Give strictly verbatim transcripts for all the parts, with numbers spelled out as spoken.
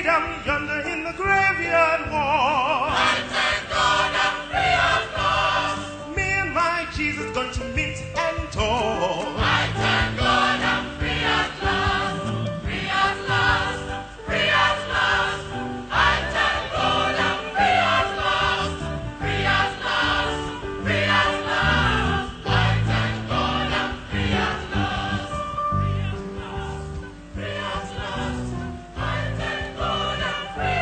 freedom yonder in the graveyard wall. I thank God I'm free at last. Me and my Jesus going to meet and talk. I thank God I'm free at last. Free at last. Free at last. I thank God I'm free at last. Free at last. Free at last. I thank God I'm free at last. Free at last. Free at last. I thank God I'm free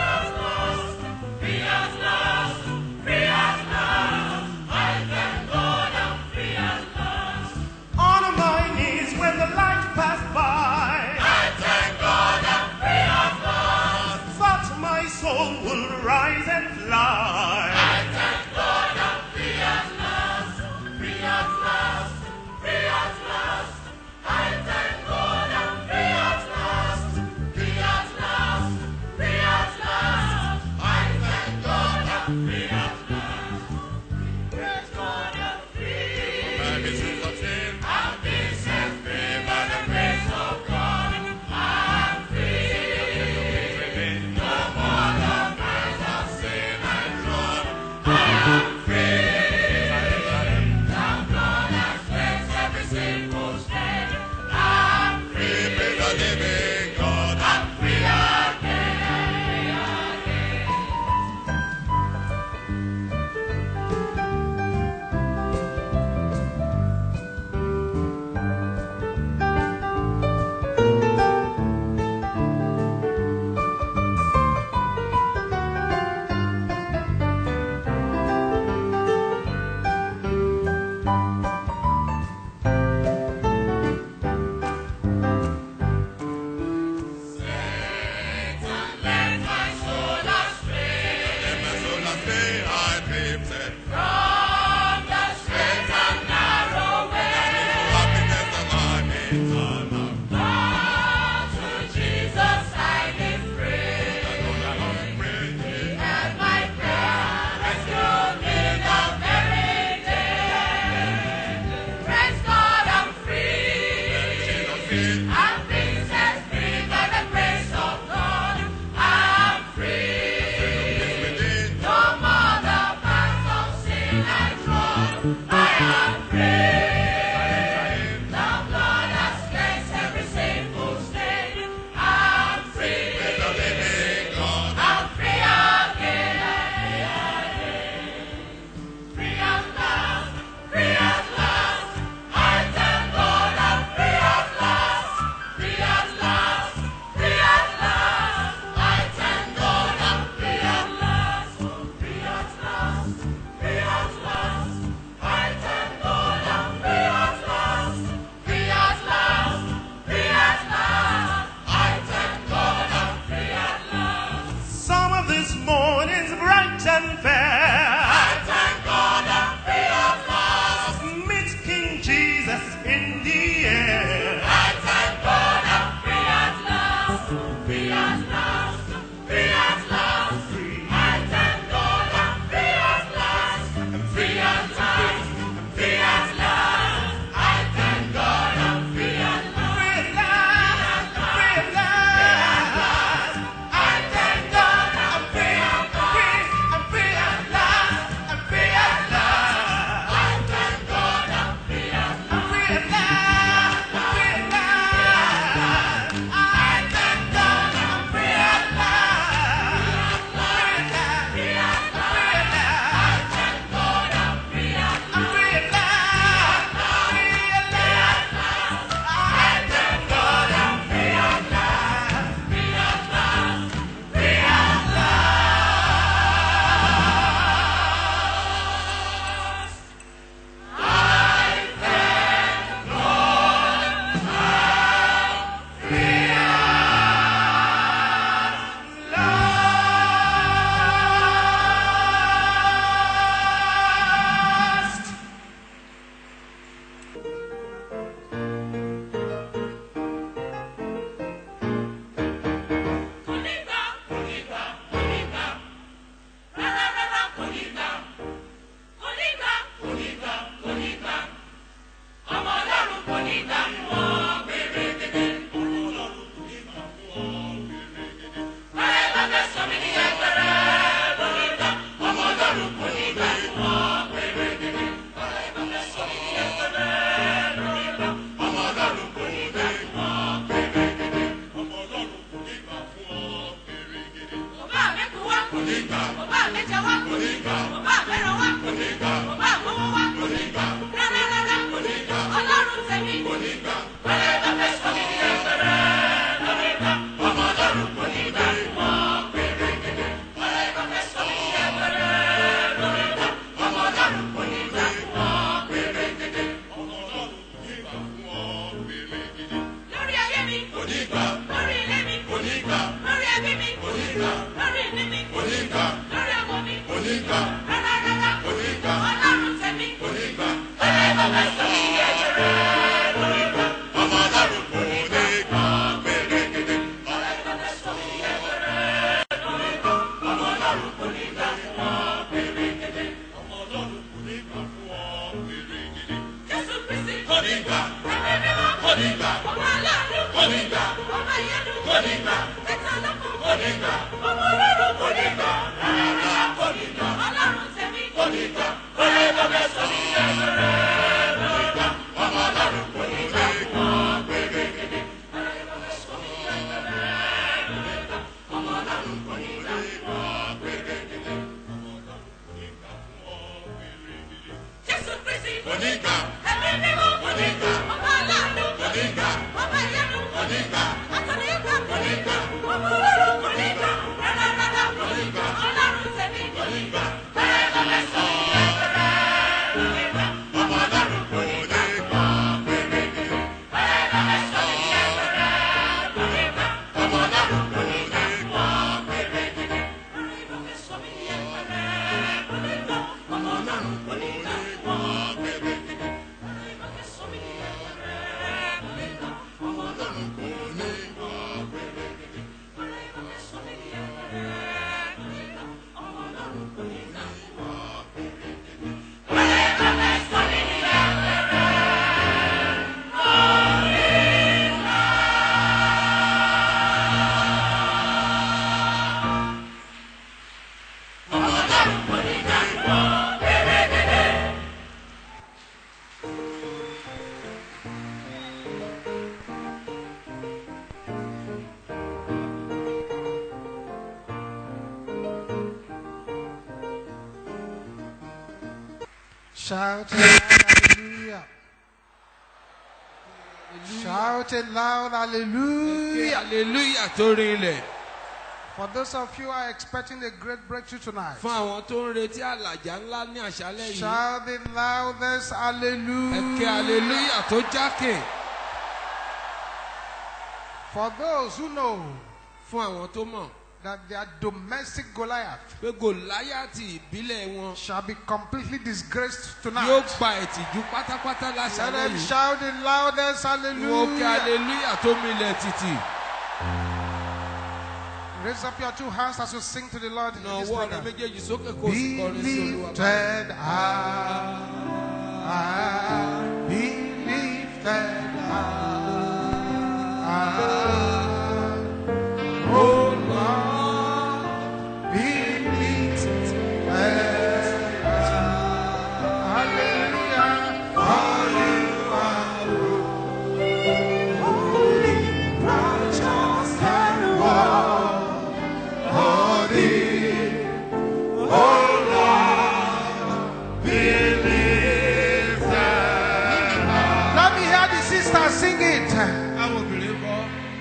Shout hallelujah. Shout it loud, hallelujah. Hallelujah tó rinlẹ̀. For those of you who are expecting a great breakthrough tonight, Fún àwọn tó ń retí àlàjá ńlá ní àṣálẹ́ yìí. shout the loudest hallelujah. Ẹ̀kẹ́ hallelujah tó jákè. For those who know Fún àwọn tó mọ̀ that their domestic Goliath pé Gòláyátì ìbílẹ̀ wọn shall be completely disgraced yóò tonight, gba ìtìjú pátápátá let láṣálẹ́ them yìí. shout the loudest Wọ́n kẹ́ hallelujah. hallelujah tó milẹ̀ títì. Raise up your two hands as you sing to the Lord in Nà this ọwọ́ rẹ program. méjèèjì sókè kó o Be sì kọrin sí Olúwa. lifted high, be lifted high, oh Lord, be lifted high. Hallelujah, for you are holy, righteous and worthy. Oh Lord, be lifted high. Let me hear the sisters sing it. Àwọn obìnrin kọ́.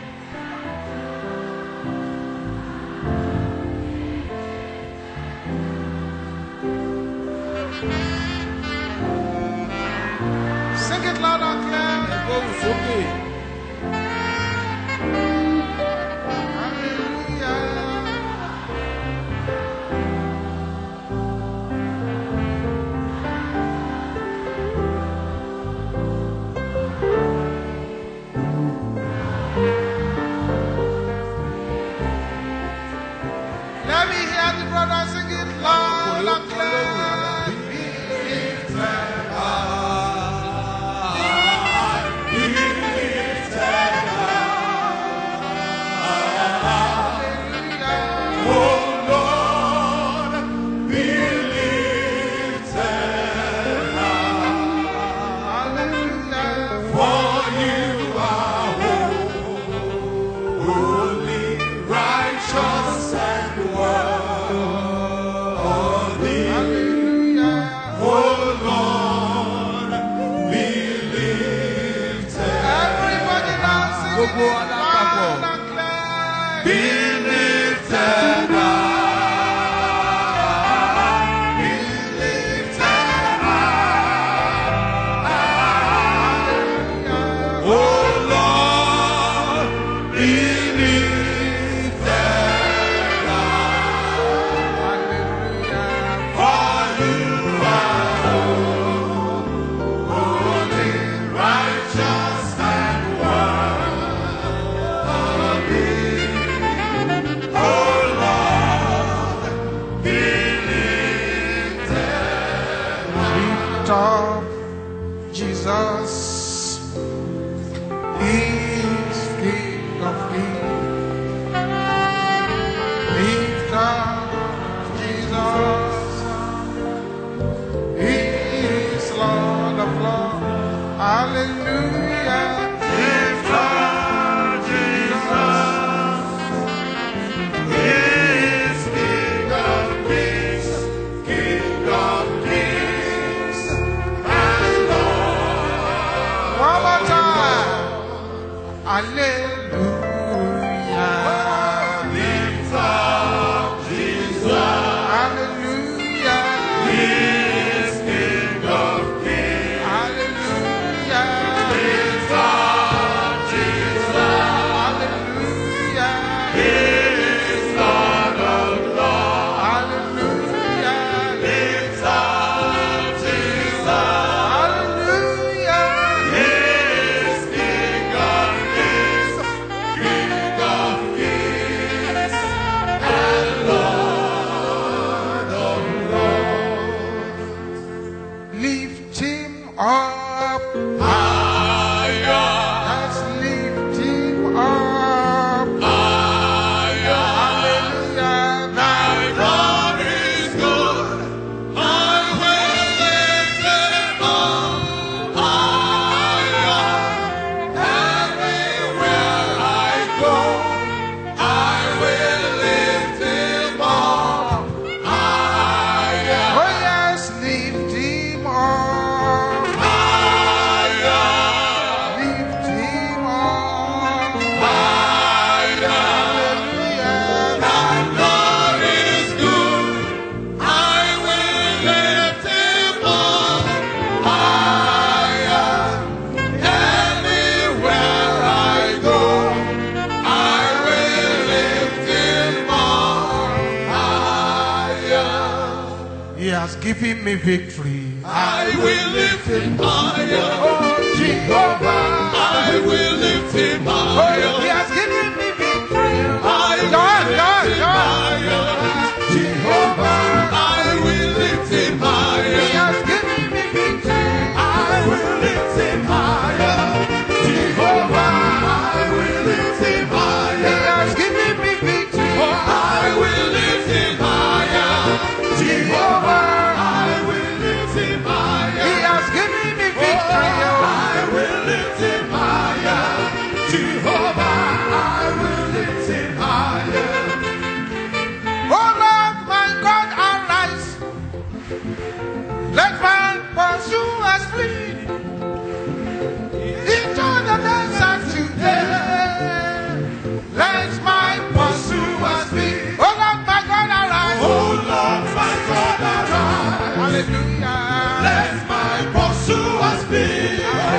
Sing it loud and clear. Ẹ̀gbọ́n sókè. Hallelujah. Let me hear the brother sing it loud and clear. Be lifted high. Be lifted high. Oh Lord, be lifted high. Hallelujah. For you are holy, righteous and worthy. has given me victory. I will lift him higher. Oh, Jehovah. I will lift him Oh, higher. he has given me victory. I Lord, will Lord, lift him Lord. higher. Jehovah. I will lift him He higher. has given me victory. I will lift him higher. Jehovah. I will lift him He higher. has given me victory. I will lift him higher. Jehovah. I will lift him He higher. has given me victory. I will lift him higher. Jehovah, I will lift him higher. Oh Lord, my God, arise. Let my pursuers flee into the desert today. Let my pursuers flee. Oh Lord, my God, arise. Oh Lord, my God, arise. Hallelujah. Let my pursuers flee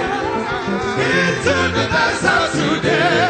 into the desert today.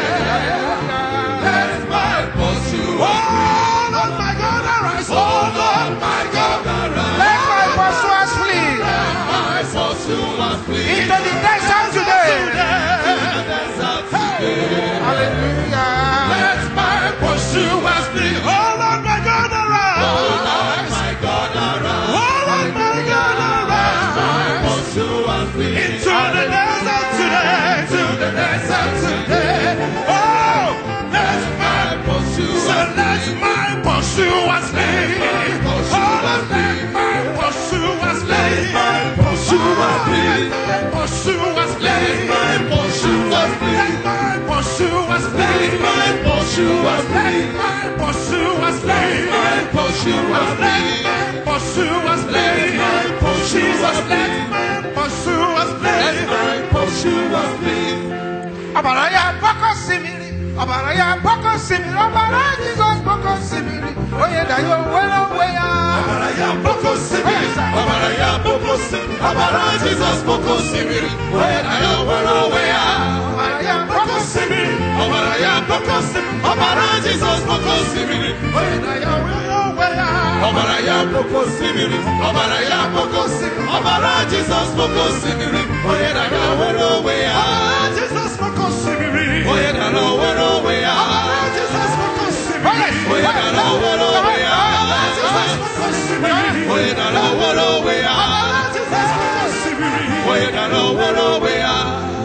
Let my pursuers flee. Oh Lord, my God, arise. Oh Lord, my God, arise. Let my pursuers flee Let my pursuers flee into the desert today. into the desert today. Hallelujah. Let my pursuers flee. Oh Lord, my God, arise. Oh Lord, my God, arise. Oh Lord, my God, arise. My pursuers flee into the desert today. To the desert today. Oh, let my pursuers so let my pursuers flee. Oh, let my pursuers flee. My pursuers flee. Pursuers flee. My pursuers flee. My pursuers flee. My pursuers flee. My pursuers flee. My pursuers flee. Pursuers flee. My pursuers flee. My pursuers flee. My pursuers flee. Ọbara ya bọkọ simiri, ọbara ya bọkọ simiri, ọbara Jizọs bọkọ simiri, onye dayo were onwe ya. Ọbara ya boko simiri, ọbara ya boko simiri, ọbara Jizọs boko simiri, onye na-ya were onwe ya. Ọbara ya bọkọ simiri, Ọbara ya boko simiri, ọbara Jizọs boko simiri, onye na-ya were onwe ya. Ọbara ya boko simiri, ọbara ya boko simiri, ọbara Jizọs boko simiri, onye na-ya were onwe ya. Jizọs boko simiri, onye na-ya were onwe ya. Jizọs boko simiri, onye na-ya were onwe ya. Jizọs boko simiri, onye na-ya were onwe ya. Jizọs boko simiri, onye na-ya were onwe ya.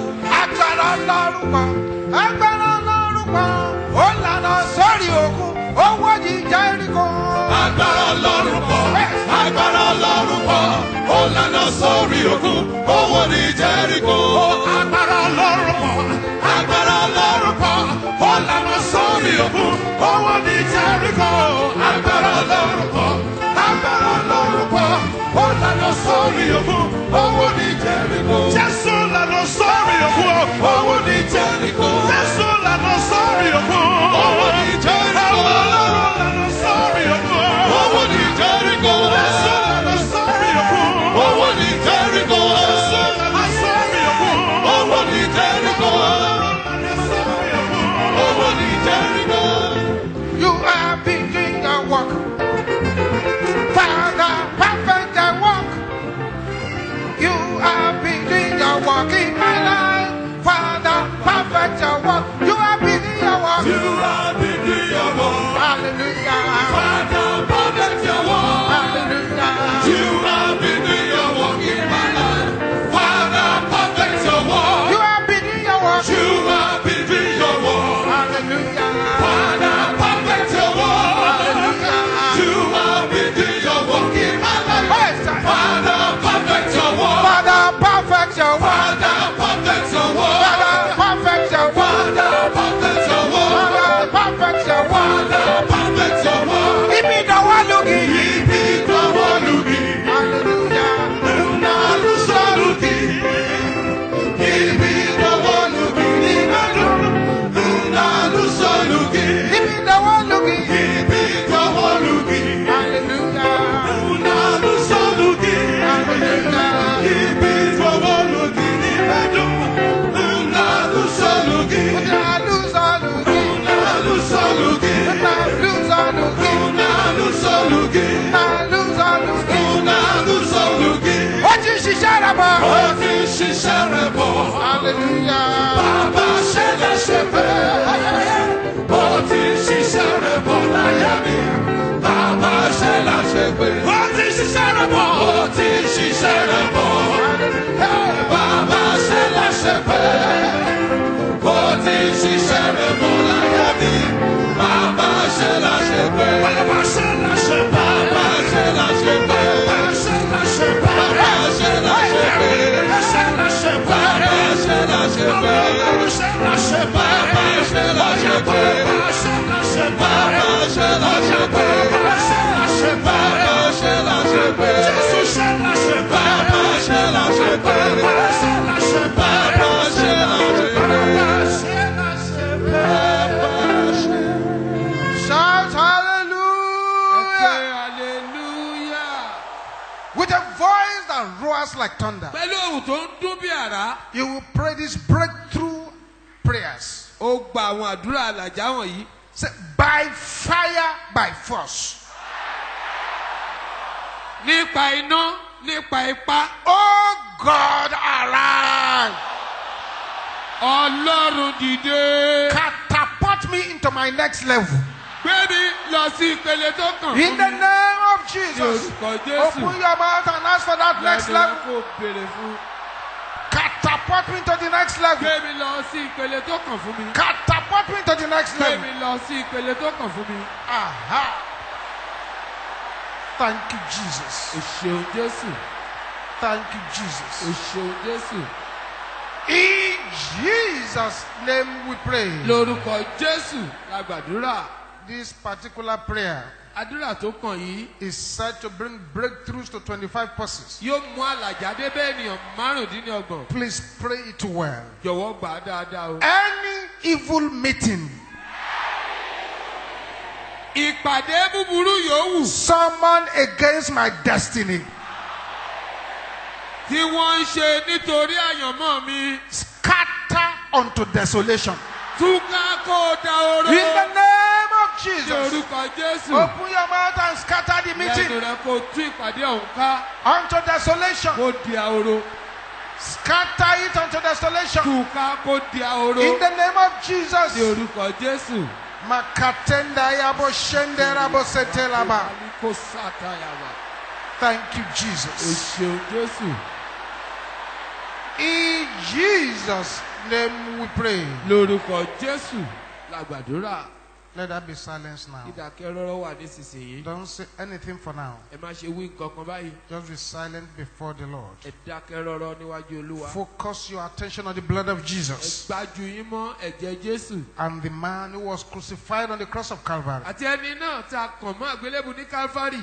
agbára Ọlọ́run kan, agbára Ọlọ́run kan, ó lànà sórí òkun, ó wọ́jì Jẹ́ríkò. Agbára Ọlọ́run pọ̀, agbára Ọlọ́run pọ̀, ó lànà sórí òkun, owó ní Jẹ́ríkò. Agbára Ọlọ́run pọ̀, agbára Ọlọ́run pọ̀, ó lànà sórí òkun, owó ní Jẹ́ríkò. Agbára Ọlọ́run pọ̀, agbára Ọlọ́run pọ̀, ó lànà sórí òkun, owó ní Jẹ́ríkò. Jésù lànà sórí òkun, owó ní Jẹ́ríkò. Jésù lànà sórí òkun, owó ní Jẹ́ríkò. Sorry, owó ní Jẹ́ríkò. Jésù lànà sórí òkun, owó ní Jẹ́ríkò. Jésù lànà sórí òkun, owó ní Jẹ́ríkò. Owó ní Jẹ́ríkò. You have been doing your work. Father, perfect the work. You have been doing your work in my life. Father, perfect your work. You have been doing your work. You have been doing your work. Hallelujah. Father, perfect your work. Hallelujah. You have been doing your work in my life. Father, perfect your work. You have been doing your work. You have been doing your work. Hallelujah. Father, perfect your work. Hallelujah. You have been doing your work in my life. Father, perfect your work. Father, perfect your work. Father, perfect your work. Father, perfect your work. Father, perfect your work. Father, perfect your work. Father, perfect your that roars like thunder. Pẹ̀lú ohùn tó ń dún bí àrá. You will pray these breakthrough prayers. Ó gba àwọn àdúrà àlàjá wọ̀nyí. Say, by fire, by force. Nípa iná, nípa ipá. Oh God, arise. Ọlọ́run dìde. Catapult me into my next level. Gbé mi lọ sí ìpele tó kàn. In the name of Jesus. Orúkọ Jésù. Open your mouth and ask for that next level. Kó béèrè fún. Catapult me into the next level. Gbé mi lọ sí ìpele tó kàn fún mi. Catapult me into the next Gbé level. mi lọ sí ìpele tó kàn fún mi. Aha. Thank you, Jesus. O ṣeun Jésù. Thank you, Jesus. O ṣeun Jésù. In Jesus' name we pray. Lórúkọ Jésù la gbàdúrà. This particular prayer Àdúrà tó kàn yìí is said to bring breakthroughs to twenty-five persons. yóò mú àlàjá dé bẹ́ẹ̀ ènìyàn márùndínlọ́gbọ̀n. Please pray it well. Jọ̀wọ́ gbà á dáadáa o. Any evil meeting, Ìpàdé búburú yòówù someone against my destiny, tí wọ́n ń ṣe nítorí àyànmọ́ mi. scatter unto desolation. Túká kó o da oró. In the name of Ní Jesus, orúkọ Jésù. open your mouth and scatter the Lẹ́nu meeting rẹ̀ kó tú ìpàdé ọ̀hún ká. unto desolation. Kó di ahoro. Scatter it unto desolation. Túká kó di ahoro. In the name of Ní Jesus. orúkọ Jésù. Makatenda yabo shendera bo setelaba. Kó sátayàwá. Thank you, O Jesus. ṣeun Jésù. In Jesus' name we pray. Lórúkọ Jésù la gbàdúrà. Let that be silence now. Ìdákẹ́ rọ́rọ́ wà nísinsìnyí. Don't say anything for now. Ẹ má ṣe wí nǹkan kan báyìí. Just be silent before the Lord. Ẹ dákẹ́ rọ́rọ́ níwájú Olúwa. Focus your attention on the blood of Ẹ Jesus gbájú yín mọ́ ẹ̀jẹ̀ Jésù. and the man who was crucified on the cross of Calvary. Àti ẹni náà tá a kàn mọ́ àgbélébù ní Kálífárì.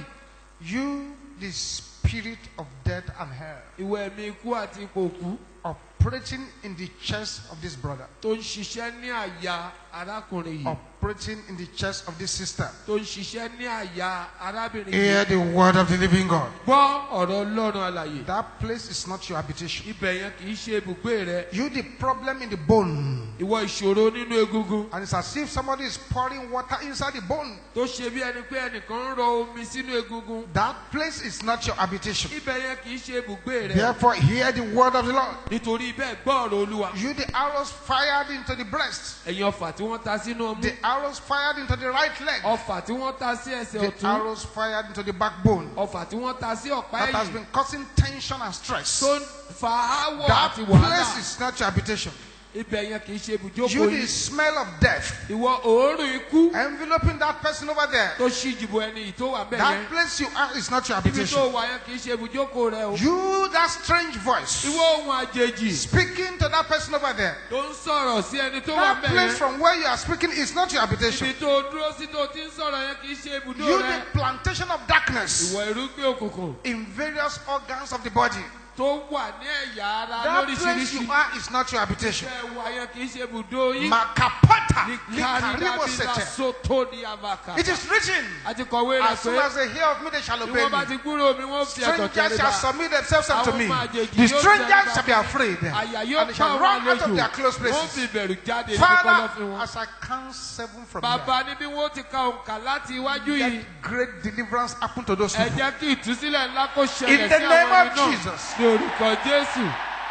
You, the spirit of death and hell, Ìwọ ẹ̀mí ikú àti ipò òkú operating in the chest of this brother, tó ń ṣiṣẹ́ ní àyà arákùnrin yìí. operating in the chest of this sister. Tó ń ṣiṣẹ́ ní àyà arábìnrin Hear yìí. the word of the living God. Gbọ́ ọ̀rọ̀ Ọlọ́run alààyè. That place is not your habitation. Ibẹ̀ yẹn kì í ṣe ibùgbé rẹ. You, the problem in the bone. Ìwọ ìṣòro nínú egungun. And it's as if somebody is pouring water inside the bone. Tó ṣe bí ẹni pé ẹnìkan ń rọ omi sínú egungun. That place is not your habitation. Ibẹ̀ yẹn kì í ṣe ibùgbé rẹ. Therefore, hear the word of the Lord. Nítorí bẹ́ẹ̀ gbọ́ ọ̀rọ̀ Olúwa. You, the arrows fired into the breast, Ẹ̀yin ọfà tí wọ́n ta sínú ọmú. the arrows fired into the right leg, Ọfà tí wọ́n ta sí ẹsẹ̀ the ọ̀tún. arrows fired into the backbone. Ọfà tí wọ́n ta sí ọ̀pá That has ẹ̀yìn. been causing tension and stress. Tó ń fa áwọ̀ That àti place wàhálà. is not your habitation. Ibẹ̀ yẹn kì í ṣe You, ibùjókòó the yìí. smell of death, Ìwọ òórùn ikú enveloping that person over there. tó ṣí ìjìbò ẹni yìí tó wà bẹ́ẹ̀ That yẹn. place you are is not your Ibi tó habitation. wà yẹn kì í ṣe ibùjókòó rẹ o. You, that strange voice, Ìwọ ohun àjèjì speaking to that person over there. tó ń sọ̀rọ̀ sí ẹni tó wà That bẹ́ẹ̀ place yẹn. from where you are speaking is not your habitation. Ibi tó dúró sí tó ti ń sọ̀rọ̀ yẹn kì í ṣe ibùdó You, rẹ. the plantation of darkness Ìwọ irúgbìn òkùnkùn in various organs of the body. tó wà ní ẹ̀yà ara That place lóríṣiríṣi. you are is not your habitation. Bẹ́ẹ̀ wà yẹn kì í ṣe ibùdó yín. Makapata, Ní likaribo kárìdàbílà sete. sótó ní abaka. It is written, Àti kọ̀wé rẹ̀ as soon pé as they hear of me, they shall bí obey wọ́n bá me. ti gbúrò mi, wọ́n fi ẹ̀tọ́ Strangers shall tẹríba. submit themselves unto me. Àwọn ọmọ àjèjì The yóò strangers tẹríba. shall be afraid, Àyà and yóò they pa shall àwọn run out of àlejò. their close Wọ́n fi places. bẹ̀rù jáde ní Father, kọ́lọ́fín wọn. as I count seven from here, Bàbá ní bí wọ́n ti ka òǹkà láti iwájú yìí. let great deliverance happen to those Ẹ people. jẹ́ kí ìtúsílẹ̀ ńlá kó In ṣẹlẹ̀ the sí name àwọn of ẹni náà. Jesus. Ní orúkọ Jésù.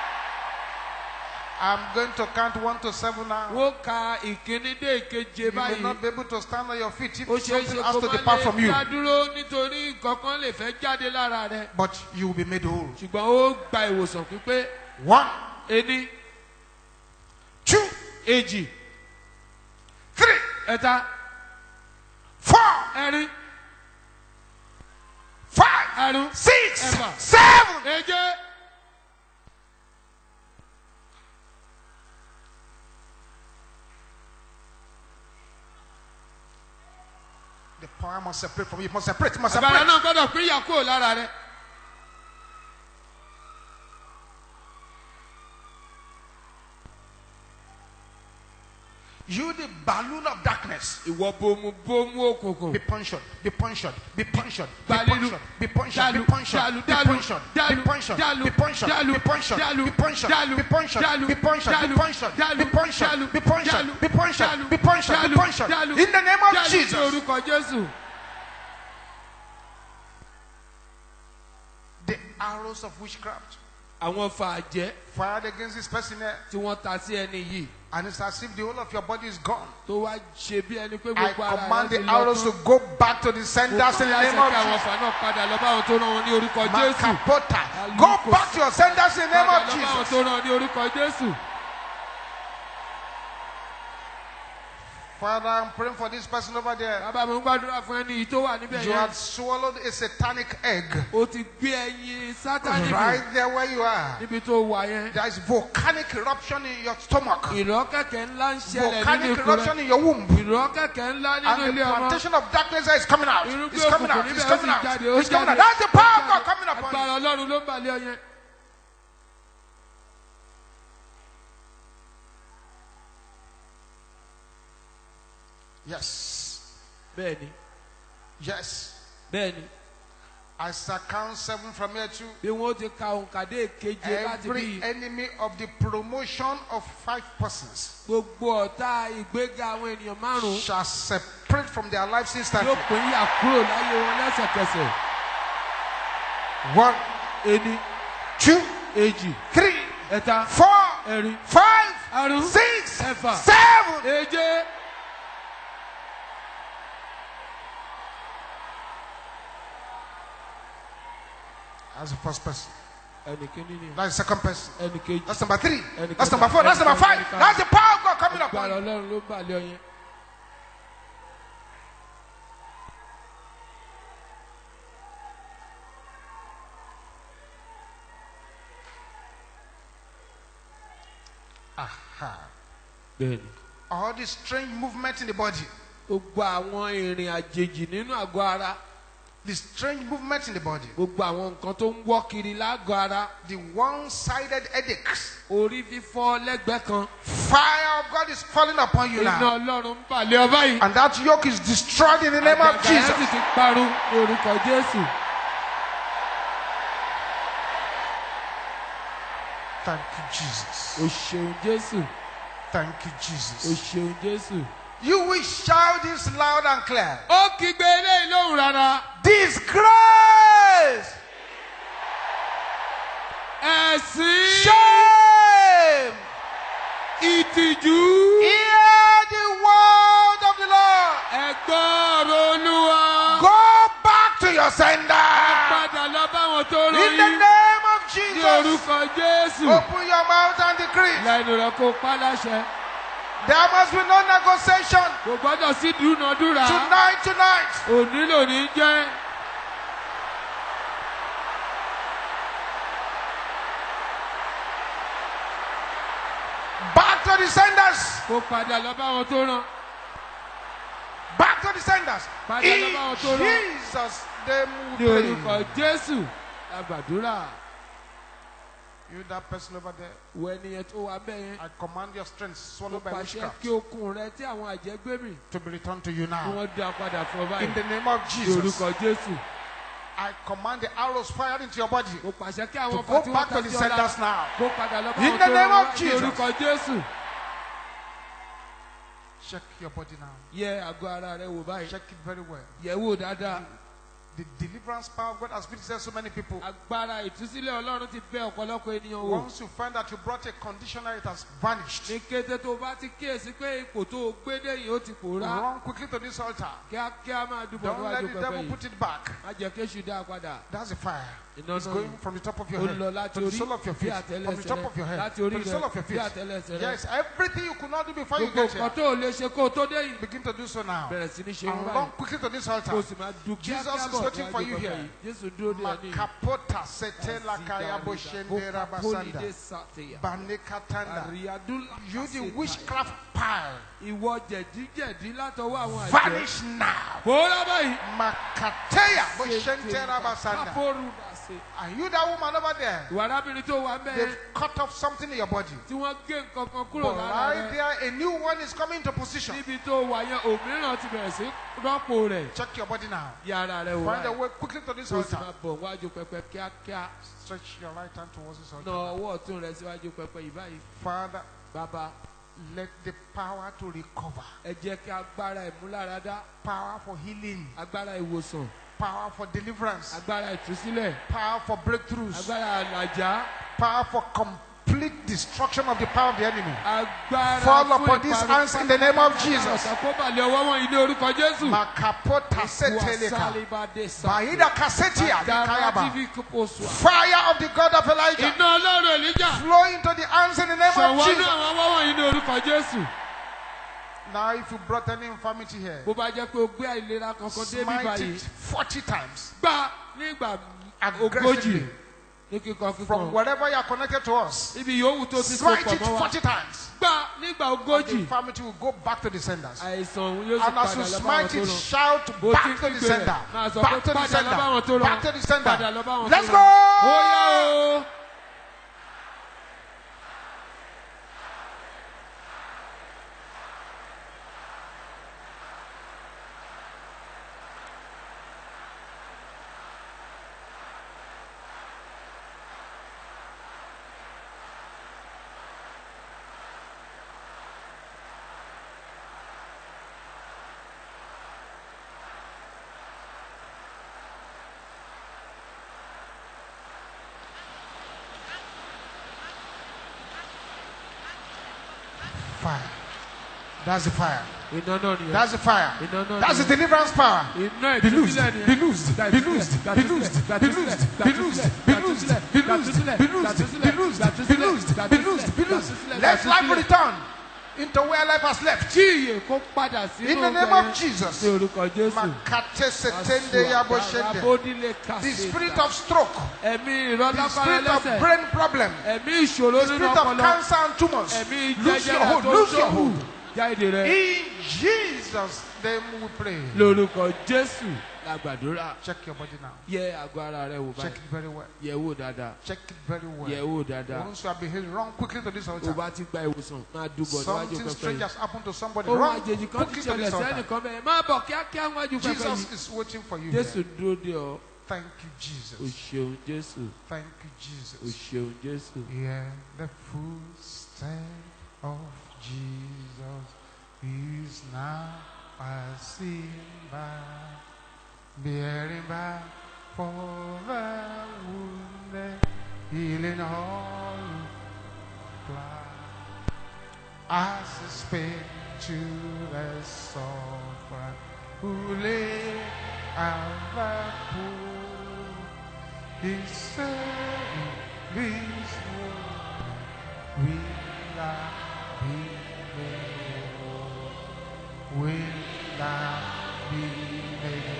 I'm going to count one to seven now. Wọ́n ka ìkíní dé ìkeje You may báyìí. not be able to stand on your feet if Ó ṣeé something ṣe has kó to má depart from lè you. dá dúró nítorí nǹkan kan lè fẹ́ jáde lára rẹ̀. But you will be made whole. Ṣùgbọ́n ó gba ìwòsàn pípé. One, Ení, two, èjì, three, ẹ̀ta, four, ẹ̀rin, five, àrún, six, Ẹ̀fà. seven. èje. The power must separate from you. It must separate. It must Àgbàrá separate. náà gbọ́dọ̀ pín ìyà kúrò lára rẹ̀. You, the a balloon of darkness. Ìwọ bomu bomu òkùnkùn. Be punctured, be punctured, be punctured, be Gbalilu. punctured, be punctured, be Dalu, punctured, dalu, be dalu, punctured, be dalu, punctured, dalu, be punctured, dalu, be punctured, dalu, be punctured, dalu, be punctured, dalu, be punctured, be dalu, punctured, dalu, be punctured, dalu, be punctured, dalu, be punctured, dalu, be punctured, be dalu, punctured. dalu, In the name of Dalu ní Jesus. orúkọ Jésù. The arrows of witchcraft Àwọn fàájẹ́ fired against this person here, tí wọ́n ta sí ẹni yìí and it's as if the whole of your body is gone. tó wá ṣe bí ẹni pé I gbogbo ara command rẹ̀ the ti lọ arrows to tán. go back to the senders in the name of Àwọn Jesus. ọ̀fà náà padà lọ bá àwọn tó rán wọn ní orúkọ Jésù. Makapota. Go back to your senders in the name Padà of lọ bá àwọn Jesus. tó rán ní orúkọ Jésù. Father, I'm praying for this person over there. Bàbá mi ń gbàdúrà fún ẹni yìí tó wà níbẹ̀ You yẹn. had swallowed a satanic egg O ti gbé ẹyin Sátánì mi right there where you are. níbi tó wà yẹn. There is volcanic eruption in your stomach, Ìrọ́kẹ̀kẹ̀ ńlá ń ṣẹlẹ̀ nínú volcanic ikùn rẹ̀. eruption in your womb, Ìrọ́kẹ̀kẹ̀ ńlá nínú and the ilé ọmọ. plantation of darkness is coming out. Irúgbìn It's coming òkùnkùn out. It's níbẹ̀ ó coming sì out. jáde, ó It's coming out. jáde. That's the power of God coming upon you. Agbára Ọlọ́run ló ń balẹ̀ ọ yẹn. Yes. Bẹ́ẹ̀ni, Yes. bẹ́ẹ̀ni. I shall count seven from here too. Bí wọ́n ti ka òǹkàdé keje láti Every bí enemy of the promotion of five persons gbogbo ọ̀tá ìgbéga àwọn ènìyàn márùn-ún shall separate from their lives instantly. yóò pín yà kúrò láyé wọn lẹ́sẹ̀kẹsẹ̀. One, Ení, two, èjì, three, ẹ̀ta, four, ẹ̀rin, five, àrún, six, ẹ̀fà, seven. èje. That's the first person. Ẹnì kíní ni. That's the second person. Ẹnì kejì. That's number three. Ẹnì That's kẹta. number four. That's Ẹnì number karùn-ún, five. ẹnì karùn-ún. That's the power of God coming upon Agbára you. Ọlọ́run ló ń balẹ̀ ọ yẹn. Aha. Bẹ́ẹ̀ni. All the strange movement in the body. Gbogbo àwọn ìrìn àjèjì nínú àgọ́ ara. The strange movement in the body. Gbogbo àwọn nǹkan tó ń wọ́ kiri lágọ̀ ara. The one-sided headaches. Orí fífọ́ lẹ́gbẹ̀ẹ́ kan. Fire of God is falling upon you Iná now. Ọlọ́run ń balẹ̀ ọ báyìí. And that yoke is destroyed in the name of Àjàgà yẹn sì Jesus. ti parun ní orúkọ Jésù. Thank you, Jesus. O ṣeun Jésù. Thank you, O Jesus. ṣeun Jésù. You will shout this loud and clear. Ó kígbe eléyìí lóhùn rárá. Disgrace! Ẹ̀sín. Shame! Ìtìjú. Hear the word of the Lord. Ẹ gbọ́ ọ̀rọ̀ Olúwa. Go back to your sender. Padà lọ báwọn tó rán In the yín. name of Ní Jesus. orúkọ Jésù. Open your mouth and decree. Lẹ́nu rẹ̀ kó pa láṣẹ. There must be no negotiation. Kò gbọ́dọ̀ sí dúnadúrà. Tonight, tonight. Òní lòní jẹ́. Back to the senders. Kó padà lọ báwọn tó rán. Back to the senders. Padà In lọ báwọn tó rán. Jesus' name Ní we orúkọ pray. Jésù. La gbàdúrà. You, that person over there, Wo ẹnìyẹn tó wà bẹ́ẹ̀ yẹn. I command your strength Mo swallowed by pàṣẹ witchcraft kí okun rẹ tí àwọn àjẹ́ gbé mì. to be returned to you Kí now. wọ́n dá padà fún ọ báyìí. In the name of Ní Jesus, orúkọ Jésù. I command the arrows fired into your body Mo pàṣẹ kí to àwọn go ọkọ̀ tí back wọ́n to ta the sí ọ̀la. senders now. Kó padà lọ In báwọn the tó name rán of wá. Ní Jesus. orúkọ Jésù. Check your body now. Yẹ àgọ́ ara rẹ wò báyìí. Check it very well. Yẹ̀ wò dáadáa. The deliverance power of God has visited so many people. Agbára ìtúsílẹ̀ Ọlọ́run ti bẹ́ ọ̀pọ̀lọpọ̀ ènìyàn wò. Once you find that you brought a conditioner, it has vanished. Ní kété tó bá ti kíyèsí pé ipò tó o gbé dé yìí ó ti pòórá. Run quickly to this altar. Kíákíá máa dúbọ̀ Don't let níwájú the pẹpẹ devil yìí. put it back. Má jẹ́ kéṣù dá a padà. That's the fire. Iná It's náà going from the top of your ó head lọ láti to the orí sole of your bí feet. From àtẹ́lẹsẹ̀ the top of your rẹ head láti to orí the sole rẹ of your bí feet. àtẹ́lẹsẹ̀ rẹ. Yes, everything you could not do before you Gbogbo get nǹkan here. tó o lè ṣe kó o tó dé yìí. Begin to do so now. Bẹ̀rẹ̀ sí ní ṣe wọ́n And báyìí. run quickly to this Kó o altar. sì máa dùn Jesus kíákíá is bọ̀ waiting for níwájú you pẹpẹ here. yìí. Jésù dúró dé ẹni. Makapota setela kaya boshendera basanda. Banekatanda. You the witchcraft pile. Ìwọ jẹ̀díjẹ̀dí látọwọ́ àwọn àjẹ́. Vanish now. Bóra báyìí. Makateya boshentera basanda. Káfóòrù ṣe. And you, that woman over there, Ìwà arábìnrin tó wà ń bẹ́ẹ̀. they've cut off something in your body. Tí wọ́n gé nǹkan kan kúrò But lára right rẹ̀. there, a new one is coming into position. Níbi tó wà yẹn, òmíràn ti bẹ̀rẹ̀ sí rọ́pò rẹ̀. Check your body now. Yàrá rẹ̀ wò Find a báyìí. way quickly to this Kó o sì altar. máa bọ̀ wájú pẹpẹ kíákíá. Stretch your right hand towards this Na altar. ọwọ́ ọ̀tún rẹ̀ síwájú pẹpẹ yìí báyìí. Father, Bàbá, let the power to recover, ẹ jẹ́ kí agbára ìmúláradá, power for healing, agbára ìwòsàn, power for deliverance, agbára ìtúsílẹ̀, power for breakthroughs, agbára àlàjá, power for complete destruction of the power of the enemy. agbára Fall fún upon these ìparun hands in the name of Jesus. Ọ̀sán kó balẹ̀ ọwọ́ wọn yìí ní orúkọ Jésù. Makapota seteleka. Wasalibade sa- Bahida kasetia dikayaba. Adaradivi kuposwa. Fire of the God of Elijah. Iná Ọlọ́run Èlíjà. Flow into the hands in the name of Ṣọ̀wọ́nú Jesus. àwọn ọwọ́ wọn yìí ní orúkọ Jésù. Now, if you brought any infirmity here, Bó bá jẹ́ pé o gbé àìlera kankan débí smite báyìí, it forty times gbà nígbà ogójì aggressively ní kíkan from kíkan. wherever you are connected to us. Ibi yòówù tó ti so Smite pọ̀ it mọ́ wa. forty times. Gbà nígbà And the ogójì. infirmity will go back to the senders. Àìsàn òun yóò sì And as padà you lọ bá àwọn smite tó it, rán. shout Bó ti back ń to the kígbe rẹ̀, sender. máa sọ Back pé to the padà lọ bá àwọn tó sender. rán. Back to the Padà sender. lọ bá àwọn tó Let's rán. go. Ó yá o. Fire. That's the fire. Iná náà nìyẹn. That's the fire. Iná náà That's the nìyẹn. deliverance power. Iná Be loosed, ìtúsílẹ̀ nìyẹn. be loosed, be loosed, be loosed, be loosed, be loosed, be loosed, be loosed, be loosed, be loosed, be loosed, be loosed, be loosed. Let life return into where life has left. Tí ìyè kó padà sínú In the name ọgbà of yẹn. Jesus. Ní orúkọ Jésù. Makate setende yabo shende. Abódílé The spirit kàṣe. of stroke, Ẹ̀mí the ìrọ́lápára spirit of lẹ́sẹ̀. brain problem, Ẹ̀mí ìṣòro the nínú spirit of ọpọlọ. cancer and tumors. Ẹ̀mí Lose your jẹjẹrẹ hold, tó lose ń your ṣòwò. hold. Jáde rẹ̀. In Jesus' name we pray. Lórúkọ Jésù la gbàdúrà. Check your body now. Yẹ àgọ́ ara rẹ wò Check báyìí. it very well. Yẹ̀ wò dáadáa. Check it very well. Yẹ̀ wò dáadáa. Once you have behaved wrong, quickly to this Tó altar. bá ti gba ìwòsàn, máa dúbọ̀ níwájú Something pẹpẹ strange yìí. has happened to somebody Ohun wrong. àjèjì kan ti Quickly to ṣẹlẹ̀ this altar. sẹ́nìkan bẹ́ẹ̀. Má bọ̀ kíákíá níwájú pẹpẹ Jesus yìí. is waiting for you. Jésù Here. dúró de ọ. Thank you, O Jesus. ṣeun Jésù. Thank you, O Jesus. ṣeun Jésù. Hear the footstep of Jesus is now passing by, bearing back for the wounded, healing all who fly. As he spake to the sufferer who lay at the pool, he said, "This world will not be made whole, will not be made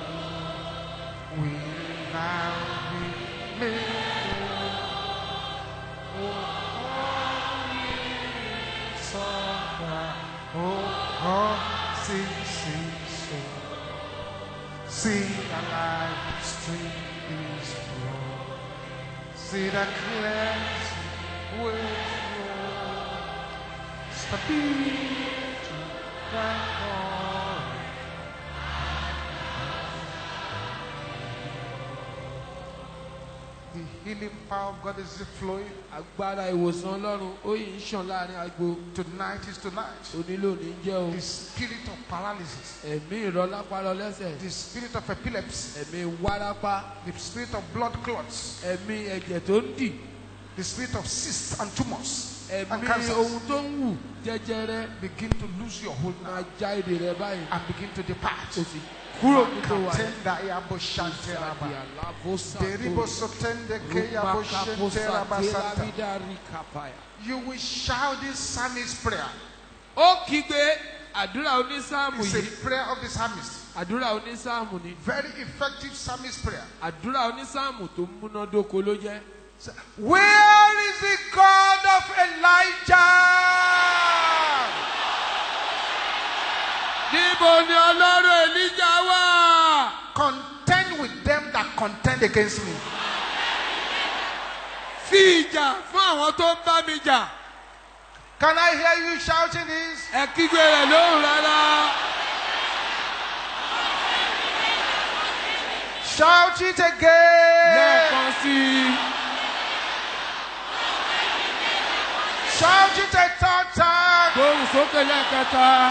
whole, will not be made whole. Oh, suffer, oh, oh, sing, sing, so. See the light stream is flowing. See the cleansing wave. Stability, thank God. The healing power of God is flowing. Agbára ìwòsàn Ọlọ́run ó yìí ń ṣàn láàrin agbo. Tonight is tonight. Onílò ní jẹ́ o. The spirit of paralysis, Ẹ̀mí ìrọ́lápára lẹ́sẹ̀. the spirit of epilepsy, Ẹ̀mí wárápá. the spirit of blood clots, Ẹ̀mí ẹ̀jẹ̀ tó ń dì. the spirit of cysts and tumors and Ẹ̀mí cancers ohun tó ń wù jẹjẹrẹ. begin to lose your hold now Máa já èdè rẹ báyìí. and begin to depart. O sì kúrò nítorí wa. Katenda yabo shante Ìsàdì raba. àlàbòsà Deribo tó. sotende ke yabo shente raba santa. Rúbákàpọ̀sà You will shout this psalmist prayer. ó kígbe àdúrà onísáàmù It's a yìí. prayer of the psalmist. Àdúrà onísáàmù ni. Very effective psalmist prayer. Àdúrà onísáàmù tó múnádóko ló jẹ́. Where is the God of Elijah? Níbo ni Ọlọ́run Èlíjà wà? Contend with them that contend against me. ìjà fún àwọn tó ń bá mi jà. Can I hear you shouting this? Ẹ kígbe rẹ̀ lóhùn rárá. Shout it again. Lẹ́ẹ̀kan sí i. Shout it a third time. Gbóhùn sókè lẹ́ẹ̀kẹta.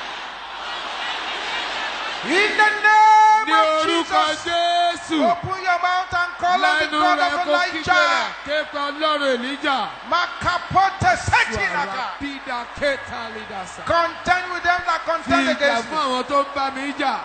In the name Ní of orúkọ Jesus. Jésù. Open your mouth and call on the Lẹ́nu God rẹ̀ of kó kígbe rẹ̀ Elijah. képe Ọlọ́run Èlíjà. Makapote setinaka. Pídà kéta lídàsà. Contend with them that Fi contend ìjà against fún me. àwọn tó ń bá mi jà.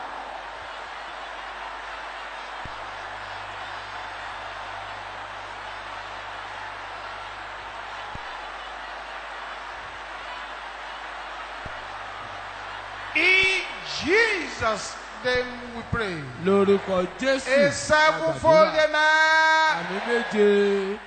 In Jesus' name we pray. Lórúkọ Jésù. A sevenfold Àgbàdúrà. amen. Àmì méje.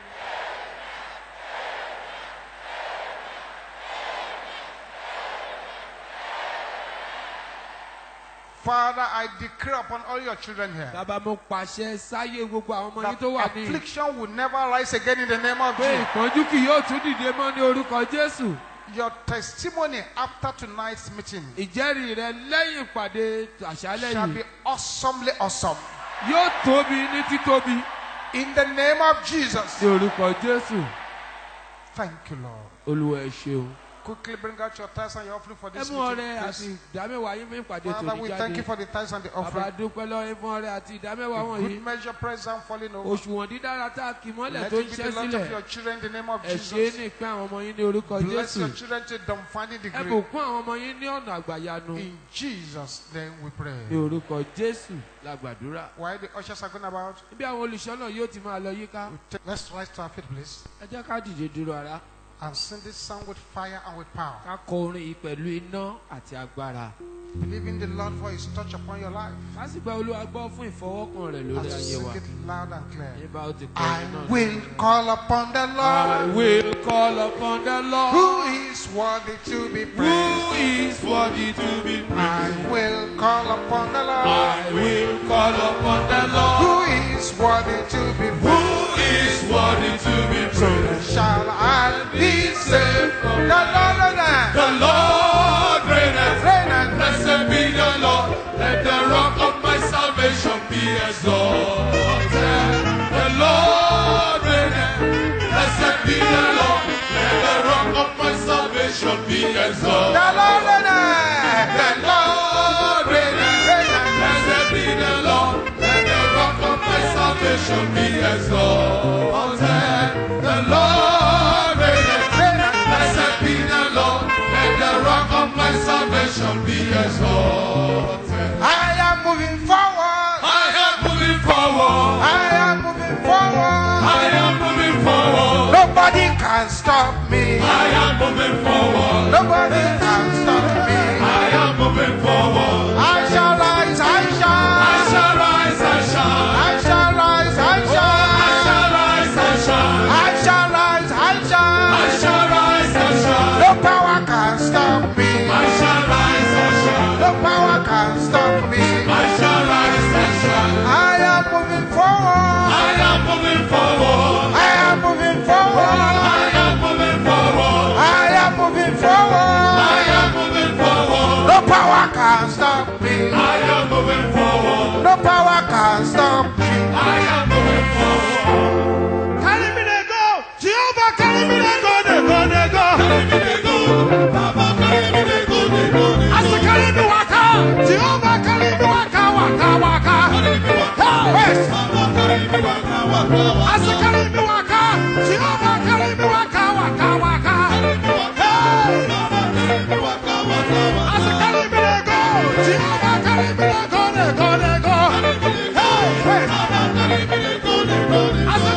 Father, I decree upon all your children here Bàbá mo pàṣẹ sáyé gbogbo àwọn ọmọ yín that tó wà ní. affliction will never rise again in the name of Pé Jesus. ìpọ́njú kì yóò tún dìde mọ́ ní orúkọ Jésù. Your testimony after tonight's meeting Ìjẹ́rìí rẹ lẹ́yìn ìpàdé àṣálẹ́ shall yìí be awesomely awesome. yóò tóbi ní títóbi In the name of Jesus. ní orúkọ Jésù. Thank you, Lord. Olúwa ẹ ṣeun. Quickly bring out your tithes and your offering for Ẹ this mú ọrẹ meeting, àti please. ìdámẹ́wàá yín fún ìpàdé Father, we tòní thank you jáde. for the tithes and the Bàbá offering. dúpẹ́ lọ́wọ́ yín fún ọrẹ àti ìdámẹ́wàá Good wọ̀nyí. measure, press down, falling over. Òṣùwọ̀n dídára tá a kì mọ́lẹ̀ Let tó ń it be ṣẹ́ the lot of sílẹ̀. your children in the name of Ẹ ṣe é Jesus. ní ìpín àwọn ọmọ yín ní orúkọ Bless Jésù. your children to dumbfounding Ẹ degree. bùkún àwọn ọmọ yín ní ọ̀nà àgbàyanu. In Jesus' name we pray. Ní orúkọ Jésù la gbàdúrà. While the ushers are going about, Bí àwọn olùṣọ́nà yóò ti máa lọ yíká. we take- let's rise to our feet, please, Ẹ jẹ́ ká dìde dúró ara. and sing this song with fire and with power. Ká kọ orin yìí pẹ̀lú iná àti agbára. Believing the Lord for His touch upon your life. Ká sì gba Olúwa gbọ́ fún ìfọwọ́kàn rẹ̀ And lórí ayé sing wa. it loud and clear. Ní bá ó ti kọ I orin náà. will call upon the I Lord, will call upon the Lord. who is worthy to be Who praised. is worthy to be I praised? will call upon the Lord, I will call upon the Lord. who is worthy to be Who praised. is worthy to be praised? Shall I be saved from the Lord of the The Lord reigneth. reigneth. Blessed be the Lord. Let the rock of my salvation be exalted. The Lord reigneth. Blessed be the Lord. Let the rock of my salvation be exalted. The Lord reigneth. The Lord reigneth. reigneth. Blessed be the Lord. Let the rock of my salvation be exalted. The Lord reigneth. reigneth. Blessed be the Lord. Let the rock of my salvation be exalted. I am moving forward. I am moving forward. I am moving forward. I am moving forward. Nobody can stop me. I am moving forward. Nobody can stop me. I am moving forward. I shall rise, I I shall. shall rise, I shall. I shall rise, I I shall. shall rise, I shall. I shall rise, I I shall. shall rise, I shall. No power can stop me. I shall rise, I shall. No power can stop me. I shall rise, I shall. I am moving forward. I am moving forward. I am moving forward. I am moving forward. I am moving forward. I am moving forward. No power can stop me. I am moving forward. No power can stop me. I am moving forward. Carry me dey go. Jehovah carry me dey go, dey go, dey go. Carry me dey go. Baba carry me dey go, dey go, dey go. As you carry me waka, Jehovah carry me waka, waka, waka. Carry me waka. Yes. Baba carry me waka, waka, waka. As you carry me waka, Jehovah carry me waka, waka, waka. Carry me waka. Hey. Baba carry me waka, waka, waka. As you carry me dey go, Jehovah carry me dey go, dey go, dey go. Carry me dey go. Hey, hey. Baba carry me dey go, dey go, dey go. As you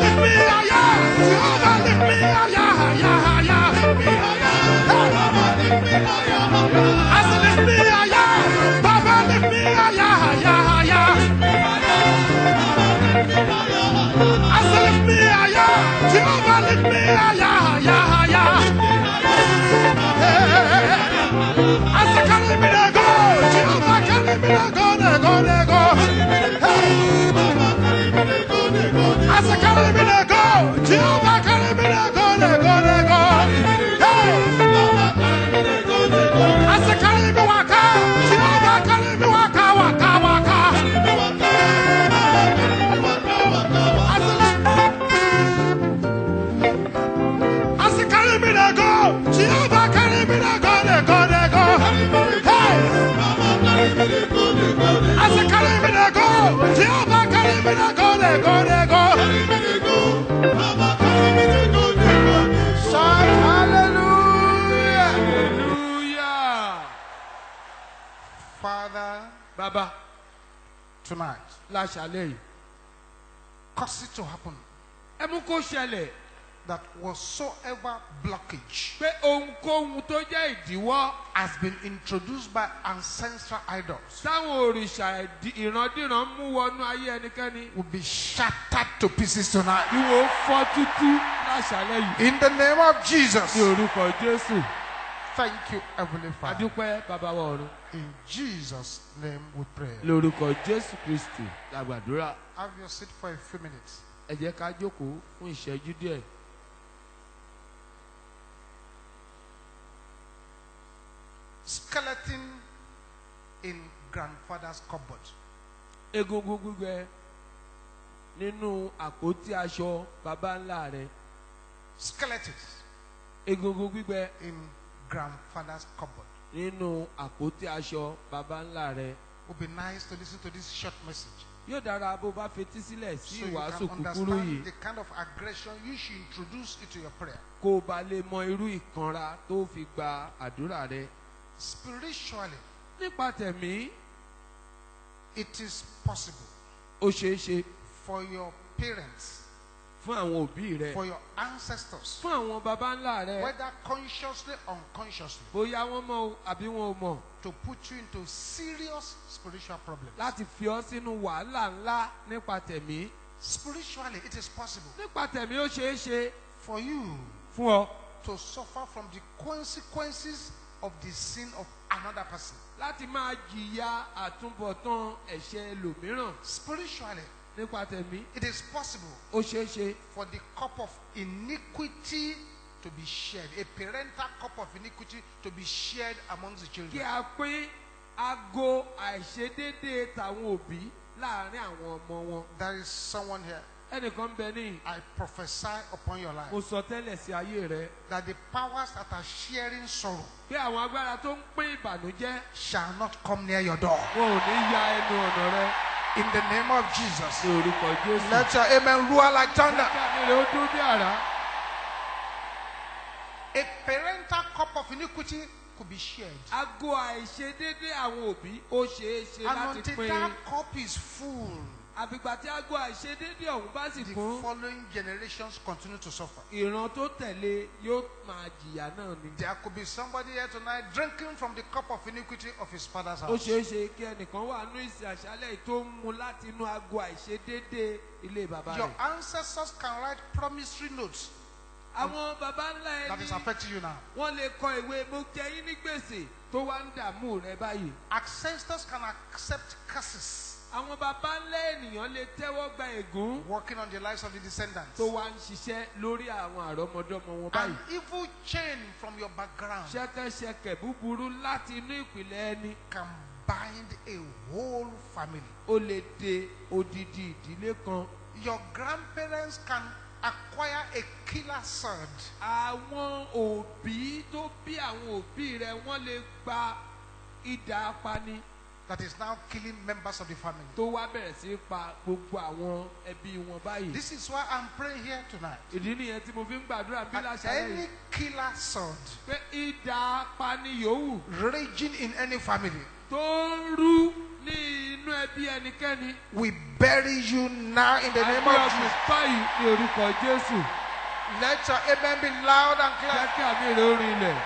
dey go. Jehovah carry me dey go, dey go, dey go. Carry me dey go. Baba carry me dey go, dey go. Shout hallelujah. Hallelujah. Father, Baba, tonight, láṣálẹ́ yìí. cause it to happen Ẹ mú kó ṣẹlẹ̀ that whatsoever blockage pé ohunkóhun tó jẹ́ ìdíwọ́ has been introduced by ancestral idols táwọn òrìṣà ìdí- ìrandíran mú wọnú ayé ẹnikẹ́ni will be shattered to pieces tonight. kí wọ́n fọ́ tútú láṣálẹ́ yìí. In the name of Jesus. Ní orúkọ Jésù. Thank you, Heavenly Father. Adúpẹ́ bàbá wa ọ̀run. In Jesus' name we pray. Lórúkọ Jésù Kristi la gbàdúrà. Have your seat for a few minutes. Ẹ jẹ́ ká jókòó fún ìṣẹ́jú díẹ̀. Skeleton in grandfather's cupboard. Egungun gbígbẹ nínú àpótí aṣọ bàbá ńlá rẹ̀. Skeletons Egungun gbígbẹ in grandfather's cupboard. nínú àpótí aṣọ bàbá ńlá rẹ̀. Would be nice to listen to this short message Yóò dára bó bá fetí sílẹ̀ sí so you ìwàásù can kúkúrú understand yìí the kind of aggression you should introduce into your prayer. kó o bá lè mọ irú ìkanra tó fi gba àdúrà rẹ̀. Spiritually, Nípa tẹ̀mí, it is possible ó ṣeé ṣe for your parents, fún àwọn òbí rẹ̀, for your ancestors, fún àwọn baba ńlá rẹ̀, whether consciously or unconsciously, bóyá wọ́n mọ̀ o àbí wọn ò mọ̀, to put you into serious spiritual problems. láti fi ọ́ sínú wàhálà ńlá nípa tẹ̀mí. Spiritually, it is possible Nípa tẹ̀mí ó ṣeé ṣe for you fún ọ to suffer from the consequences of the sin of another person. láti máa jìyà àtúbọ̀tán ẹ̀ṣẹ̀ ẹlòmíràn. Spiritually, Nípa tẹ̀mí it is possible ó ṣeé ṣe for the cup of iniquity to be shared, a parental cup of iniquity to be shared amongst the kí children. a pín ago àìṣedéédéé tàwọn òbí láàárín àwọn ọmọ wọn. There is someone here. Ẹnìkan bẹ ní I prophesy upon your life mo sọ tẹ́lẹ̀ sí ayé rẹ that the powers that are sharing sorrow pé àwọn agbára tó ń pín ìbànújẹ́ shall not come near your door. wọn ò ní ya ẹnu ọ̀nà rẹ In the name of Jesus. ní orúkọ Jésù. Let your amen roar like thunder. Kí àmì rẹ̀ ó dún bí àrá. A parental cup of iniquity could be shared. Ago àìṣedéédéé àwọn òbí ó ṣeé ṣe And láti until pín. that cup is full, Àfìgbà tí ago àìṣedéédéé ọ̀hún bá sì the kún, following generations continue to suffer. ìran tó tẹ̀lé yóò máa jìyà náà ni. There could be somebody here tonight drinking from the cup of iniquity of his father's Ó house. ṣeé ṣe kí ẹnìkan wà nínú ìsìn àṣálẹ̀ yìí tó ń mu láti inú ago àìṣedéédéé ilé bàbá Your rẹ̀. ancestors can write promissory notes Àwọn bàbá ńlá that is ẹni affecting you now. wọ́n lè kọ ìwé mo jẹ yín ní gbèsè tó wá ń dààmú rẹ báyìí. Ancestors can accept curses Àwọn bàbá ńlá ènìyàn lè tẹ́wọ́ gba ègún working on the lives of the descendants. tó wá ń ṣiṣẹ́ lórí àwọn àrọ́mọdọ́mọ wọn An báyìí. evil chain from your background Ṣẹ́kẹ́ṣẹkẹ̀ búburú láti inú ìpìlẹ̀ ẹni can bind a whole family. ó lè de odidi ìdílé kan. Your grandparents can acquire a killer sword Àwọn òbí tó bí àwọn òbí rẹ̀ wọ́n lè gba idà apani that is now killing members of the family. tó wá bẹ̀rẹ̀ sí í pa gbogbo àwọn ẹbí wọn báyìí. This is why I'm praying here tonight. Ìdí nìyẹn tí mo fi ń gbàdúrà bí That láṣálẹ́ any yìí killer sword pé idà apani yòówù raging in any family, tó ń rú ní inú ẹbí ẹnikẹ́ni. we bury you now in the name Àgbẹ̀ of ọ̀gbìn Jesus. báyìí ní orúkọ Jésù. Let your amen be loud and Jẹ́ clear. kí àmì rẹ̀ orin ilẹ̀.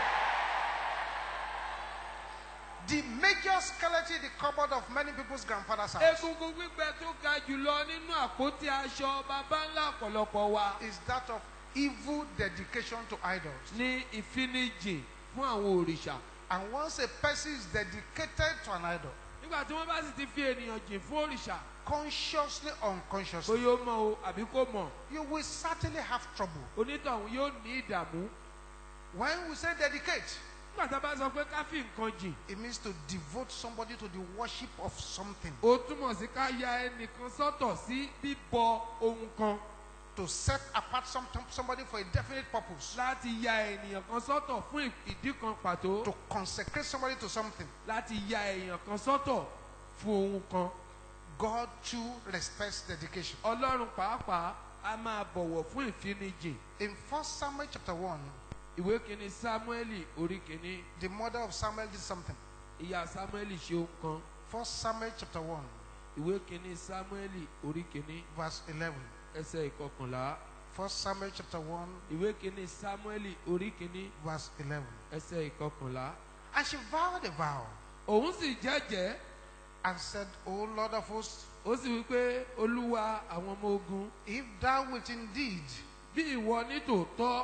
The major skeleton in the cupboard of many people's grandfather's house Egungun gbígbẹ tó ga jùlọ nínú àpótí aṣọ bàbá ńlá ọ̀pọ̀lọpọ̀ wa is that of evil dedication to idols. ní ìfinijìn fún àwọn òrìṣà. And once a person is dedicated to an idol, Nígbà tí wọ́n bá sì ti fi ènìyàn jìn fún òrìṣà, consciously or unconsciously, bóyá ó mọ̀ o àbí kò mọ̀, you will certainly have trouble. onítọ̀hún yóò ní ìdààmú. When we say dedicate, Nígbà tá a bá sọ pé ká fi nǹkan jìn, it means to devote somebody to the worship of something, ó túmọ̀ sí ká ya ẹnìkan sọ́tọ̀ sí bíbọ ohun kan, to set apart some, somebody for a definite purpose, láti ya ènìyàn kan sọ́tọ̀ fún ìdí kan pàtó, to consecrate somebody to something. láti ya èèyàn kan sọ́tọ̀ fún ohun kan. God too respects dedication. Ọlọ́run pàápàá a máa bọ̀wọ̀ fún ìfinijì. In First Samuel chapter one, Ìwé kìíní Sámúẹ́lì orí kìíní. the mother of Samuel did something. Ìyá Sámúẹ́lì ṣe ohun kan. First Samuel chapter one, Ìwé kìíní Sámúẹ́lì orí kìíní verse eleven. ẹsẹ̀ ìkọkànlá. First Samuel chapter one, Ìwé kìíní Sámúẹ́lì orí kìíní verse eleven. ẹsẹ̀ ìkọkànlá. And she vowed a vow Òun sì jẹ́jẹ́, and said, O Lord of hosts, ó sì wí pé Olúwa àwọn ọmọ ogun, if thou wilt indeed, bí ìwọ ní tòótọ́,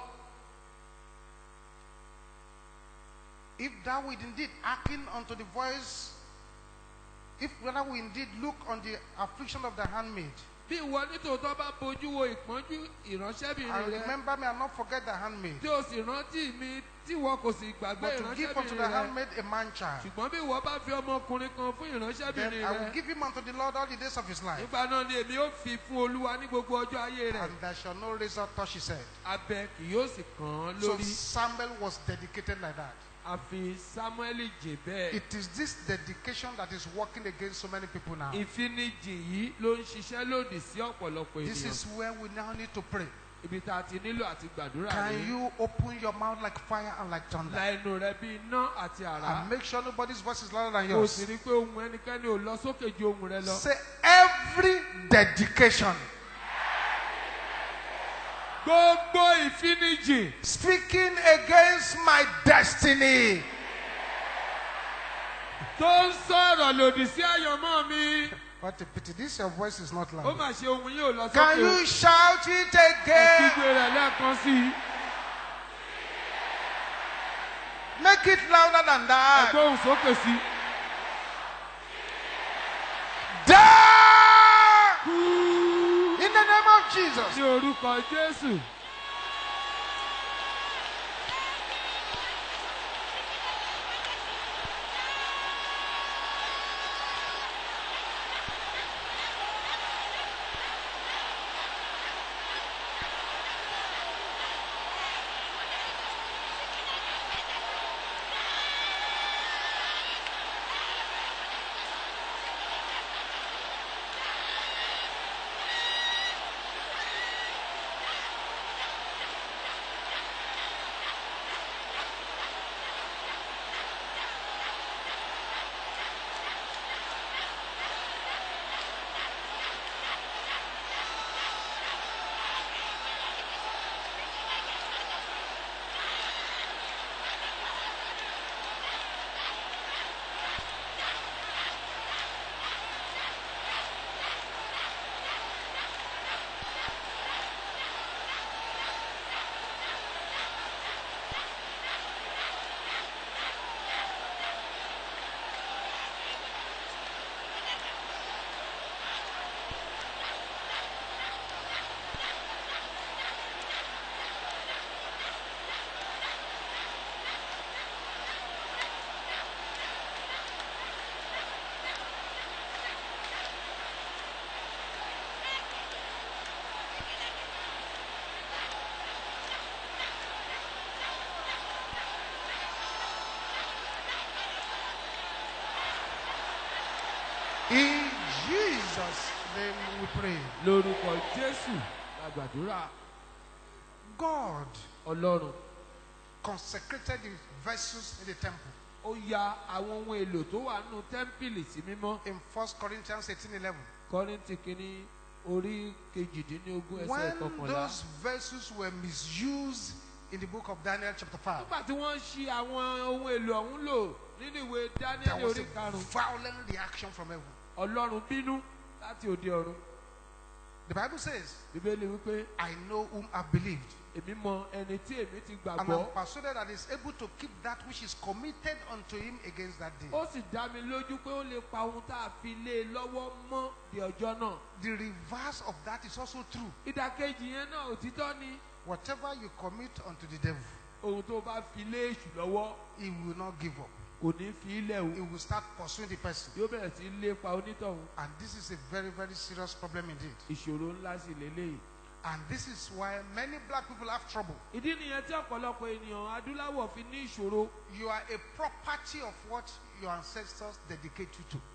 if thou wilt indeed hearken unto the voice, if thou wilt indeed look on the affliction of the handmaid, bí ìwọ ní tòótọ́ bá bojú wo ìpọ́njú and ìránṣẹ́bìnrin rẹ, remember me and not forget the handmaid, tí o sì rántí mi tí ìwọ kò sì gbàgbé but to give unto the ìránṣẹ́bìnrin rẹ. handmaid a man child, Ṣùgbọ́n bí ìwọ bá fi ọmọkùnrin kan fún then ìránṣẹ́bìnrin I will rẹ, give him unto the Lord all the days of his life, nígbà náà ni èmi ó fi fún Olúwa ní gbogbo ọjọ́ ayé rẹ̀. and there shall no razor touch his head. Abẹ kì yóò sì kàn án So lórí. Samuel was dedicated like that. A fi Sámúẹ́lì jè bẹ́ẹ̀. It is this dedication that is working against so many people now. Ìfinijì yìí ló ń ṣiṣẹ́ lòdì sí ọ̀pọ̀lọpọ̀ This ènìyàn. is where we now need to pray. Ibi tá a ti nílò àti gbàdúrà Can rèé. you open your mouth like fire and like thunder? La ẹnu rẹ bí iná àti àrá. And make sure nobody's voice is louder than Kò sì yours. rí pé ohun ẹnikẹ́ni ò lọ sókè ju ohun rẹ lọ. Say every dedication Gbogbo ìfinijì speaking against my destiny. tó ń sọ̀rọ̀ lòdì sí àyànmọ́ mi. What a pity. This your voice is not Ó loud. mà ṣe ohun yóò lọ Can sókè. you shout it Ẹ again? kígbe rẹ̀ lẹ́ẹ̀kan sí i. Make it louder than Ẹ that. gbóhùn sókè sí i. Die! In the name of Jesus. Ní orúkọ Jésù. In Jesus' name we pray. Lórúkọ Jésù la gbàdúrà. God Ọlọ́run consecrated the vessels in the temple. ó ya àwọn ohun èlò tó wà nínú tẹ́ḿpìlì sí mímọ́. In First Corinthians eighteen eleven. Kọ́ríńtì kìíní orí kejìdínlógún ẹsẹ̀ When kọkànlá. those vessels were misused in the book of Daniel chapter five, Nígbà tí wọ́n ṣi àwọn ohun èlò ọ̀hún lò nínú ìwé there Dáníẹ́lì was orí a karùn-ún. violent reaction from heaven. Ọlọ́run bínú láti òde ọ̀run. The Bible says, Bíbélì wípé I know whom I believed, èmi mọ ẹni tí èmi ti and I'm gbàgbọ́. persuaded that he's able to keep that which is committed unto him against that day. Ó sì dá mi lójú pé ó lè pa ohun tá a fi lé e lọ́wọ́ mọ́ di ọjọ́ náà. The reverse of that is also true. Ìdàkejì yẹn náà òtítọ́ ni. Whatever you commit unto the devil, Ohun tó bá fi lé èṣù lọ́wọ́ he will not give up. kò ní fi ilẹ̀ He o. will start pursuing the person. Yóò bẹ̀rẹ̀ sí í lépa onítọ̀hún. And this is a very, very serious problem indeed. Ìṣòro ńlá sì lélẹ́yìí. And this is why many black people have trouble. Ìdí nìyẹn tí ọ̀pọ̀lọpọ̀ ènìyàn adúláwọ̀ fi ní ìṣòro. You are a property of what your ancestors dedicate you to.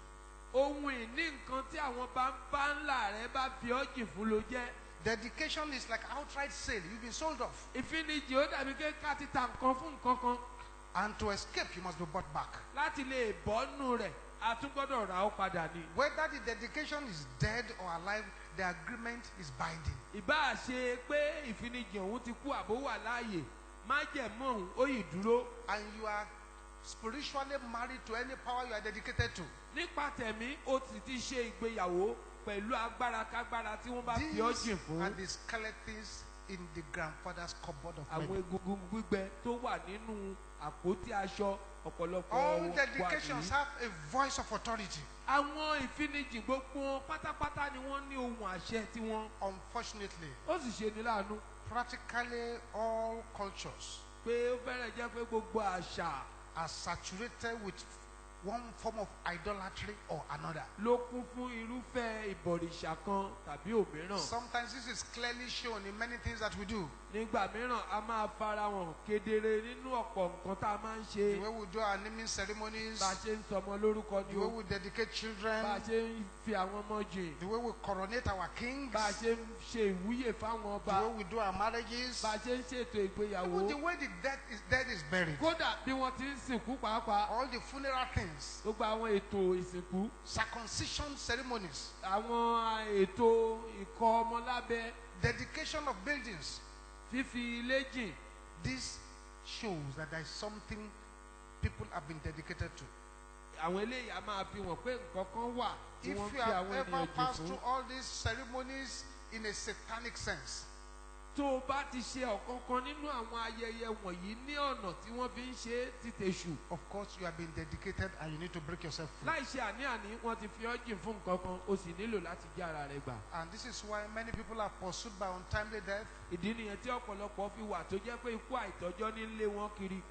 ohun ìní nǹkan tí àwọn bàbá ńlá rẹ bá fi ọ́ jìn fún ló jẹ́. Dedication is like outright sale. You've been sold off. Ìfinijì ó dàbí pé ká ti ta nǹkan fún nǹkan kan. And to escape, you must be bought back. Láti lè bọ́ nù rẹ̀ a tún gbọ́dọ̀ rà ó padà ni. Whether the dedication is dead or alive, the agreement is binding. Ìbá ṣe pé ìfinijì òun ti kú àbó wà láàyè májẹ̀mú òun ó yìí dúró. And you are spiritually married to any power you are dedicated to. Nípa tẹ̀mí ó sì ti ṣe ìgbéyàwó pẹ̀lú agbára kágbára tí wọ́n bá fi ọ́ jìn These fún. are the skeletons in the grandfather's cupboard of Àwọn men. egungun gbígbẹ tó wà nínú àpótí aṣọ ọ̀pọ̀lọpọ̀ All wà dedications nìyí. have a voice of authority. Àwọn ìfinijì gbogbo wọn pátápátá ni wọ́n ní ohun àṣẹ tiwọn. Unfortunately, Ó sì ṣe ní láàánú practically all cultures pé ó fẹ́rẹ̀ jẹ́ pé gbogbo àṣà are saturated with one form of idolatry or another. ló kún fún irúfẹ́ ìbọ̀rìṣà kan tàbí òmíràn. Sometimes this is clearly shown in many things that we do. Nígbà mìíràn a máa fara hàn kedere nínú ọ̀pọ̀ nǹkan tá a máa ń ṣe. The way we do our naming ceremonies, Bá a ṣe ń sọmọ lórúkọ ni the way o. we dedicate Bá a children, ṣe ń fi àwọn ọmọ jìn. the way we coronate our kings, Bá a ṣe ń ṣe ìwúyè fáwọn the ọba. way we do our marriages, Bá a ṣe ń ṣètò the ìgbéyàwó. way the dead is, dead is buried. Kódà bí wọ́n ti ń sìnkú pàápàá. All the funeral things, Gbogbo àwọn ètò ìsìnkú. circumcision ceremonies, Àwọn ètò ìkọ ọmọ lábẹ́. dedication of buildings. Fífi ilé jìn. This shows that there is something people have been dedicated to. Àwọn eléyìí a máa fi wọ̀n pé nǹkan kan wà tí If wọ́n you fi have àwọn ever ènìyàn jìn passed fún. through all these ceremonies in a satanic sense, Tó o bá ti ṣe ọ̀kankan nínú àwọn ayẹyẹ wọ̀nyí ní ọ̀nà tí wọ́n fi ń ṣe é ti tèṣù. of course you have been dedicated and you need to break yourself free. Láì ṣe àní-àní wọ́n ti fi ọ́ jìn fún nǹkan kan o sì nílò láti já ara rẹ gbà. And this is why many people are pursued by untimely death. Ìdí nìyẹn tí ọ̀pọ̀lọpọ̀ fi wà tó jẹ́ pé ikú àìtọ́jọ́ ní lé wọn kiri.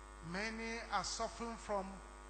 Many are suffering from